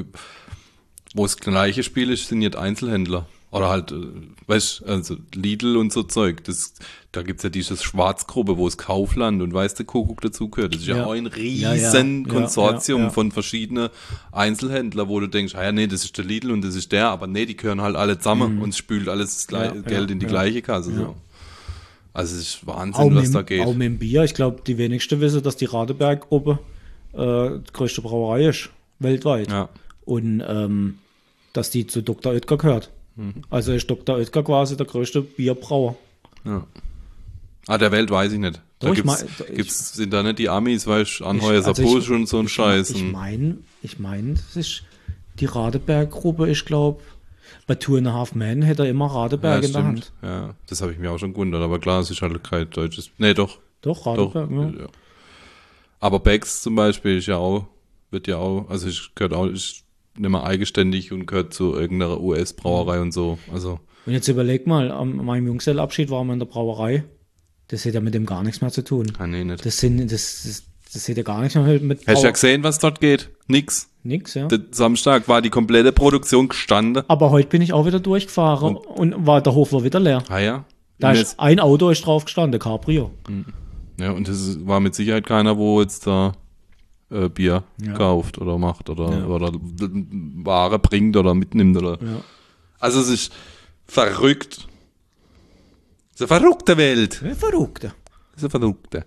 wo das gleiche Spiel ist, sind jetzt Einzelhändler. Oder halt, äh, weißt du, also Lidl und so Zeug. Das, da gibt's ja dieses Schwarzgruppe, wo es Kaufland und weiß der Kuckuck dazugehört. Das ist ja, Ja. auch ein Ja, riesen ja. Konsortium Ja, ja, ja. von verschiedenen Einzelhändlern, wo du denkst, ah ja, nee, das ist der Lidl und das ist der, aber nee, die gehören halt alle zusammen und es spült alles das Gle- Ja, Geld ja, in die ja. gleiche Kasse. Ja. So. Also es ist Auch Wahnsinn, was mit, da geht. auch mit dem Bier. Ich glaube, die wenigsten wissen, dass die Radeberg-Gruppe äh, die größte Brauerei ist, weltweit. Ja. Und ähm, dass die zu Doktor Oetker gehört. Mhm. Also ist Doktor Oetker quasi der größte Bierbrauer. Ja. Ah, der Welt weiß ich nicht. Da Doch, ich gibt's, mein- ich- gibt's, sind da nicht die Amis, weißt du, Anheuser also ich- Busch und so ein Scheiß. Ich und- meine, ich mein, das ist die Radeberg-Gruppe, ich glaube, bei Two and a Half Men hätte er immer Radeberg ja, in der stimmt. Hand. Ja, das habe ich mir auch schon gewundert, aber klar, es ist halt kein deutsches. Nee, doch. Doch, Doch. Radeberg, ja. Ja. Aber Becks zum Beispiel ist ja auch, wird ja auch, also ich gehört auch, ist nicht mehr eigenständig und gehört zu irgendeiner U S-Brauerei und so. Also, Und jetzt überleg mal, an meinem Junggesellenabschied waren wir in der Brauerei. Das hätte ja mit dem gar nichts mehr zu tun. ah, nee, nicht. Das sind, das, das, das hätte ja gar nichts mehr mit Hast du ja Brauer- gesehen, was dort geht? Nix. Nix, ja. Der Samstag war die komplette Produktion gestanden. Aber heute bin ich auch wieder durchgefahren und, war, der Hof war wieder leer. Ah ja. Da Und ist jetzt- ein Auto ist drauf gestanden, Cabrio. Ja, und es war mit Sicherheit keiner, wo jetzt da äh, Bier Ja. kauft oder macht oder, Ja. oder Ware bringt oder mitnimmt. Oder. Ja. Also es ist verrückt. Es ist eine verrückte Welt. Ja, Verrückte. Es ist eine verrückte.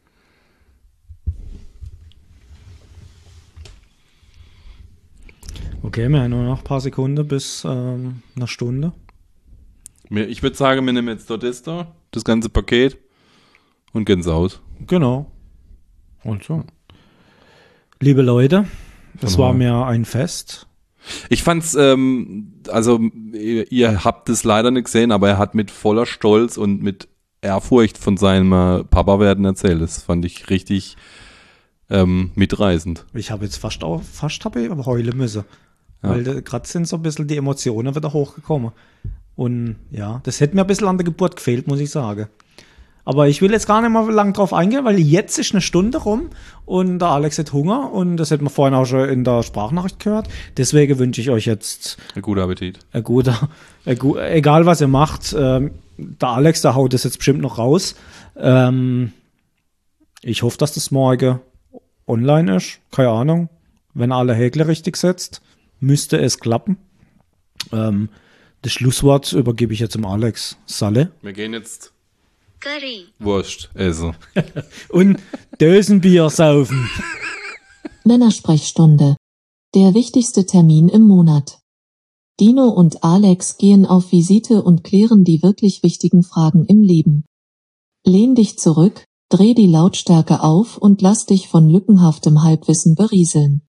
Okay, wir haben nur noch ein paar Sekunden bis ähm, eine Stunde. Mir- Ich würde sagen, wir nehmen jetzt dort das da, das ganze Paket und gehen aus. Genau. Und so. Liebe Leute, das Von war Heu. mir ein Fest. Ich fand's, ähm, also ihr, ihr habt es leider nicht gesehen, aber er hat mit voller Stolz und mit Ehrfurcht von seinem äh, Papa-Werden erzählt. Das fand ich richtig ähm, mitreißend. Ich habe jetzt fast auch, fast habe ich heulen müssen. Ja. Weil gerade sind so ein bisschen die Emotionen wieder hochgekommen. Und ja, das hätte mir ein bisschen an der Geburt gefehlt, muss ich sagen. Aber ich will jetzt gar nicht mal lang drauf eingehen, weil jetzt ist eine Stunde rum und der Alex hat Hunger und das hätten wir vorhin auch schon in der Sprachnachricht gehört. Deswegen wünsche ich euch jetzt Ein guter Appetit. ein guter, ein gu egal was ihr macht, ähm, der Alex, der haut das jetzt bestimmt noch raus. Ähm, ich hoffe, dass das morgen online ist. Keine Ahnung. Wenn alle Häkler richtig setzt, müsste es klappen. Ähm, das Schlusswort übergebe ich jetzt dem Alex. Salle. Wir gehen jetzt Curry. Wurst essen. Und Dosenbier saufen. Männersprechstunde. Der wichtigste Termin im Monat. Dino und Alex gehen auf Visite und klären die wirklich wichtigen Fragen im Leben. Lehn dich zurück, dreh die Lautstärke auf und lass dich von lückenhaftem Halbwissen berieseln.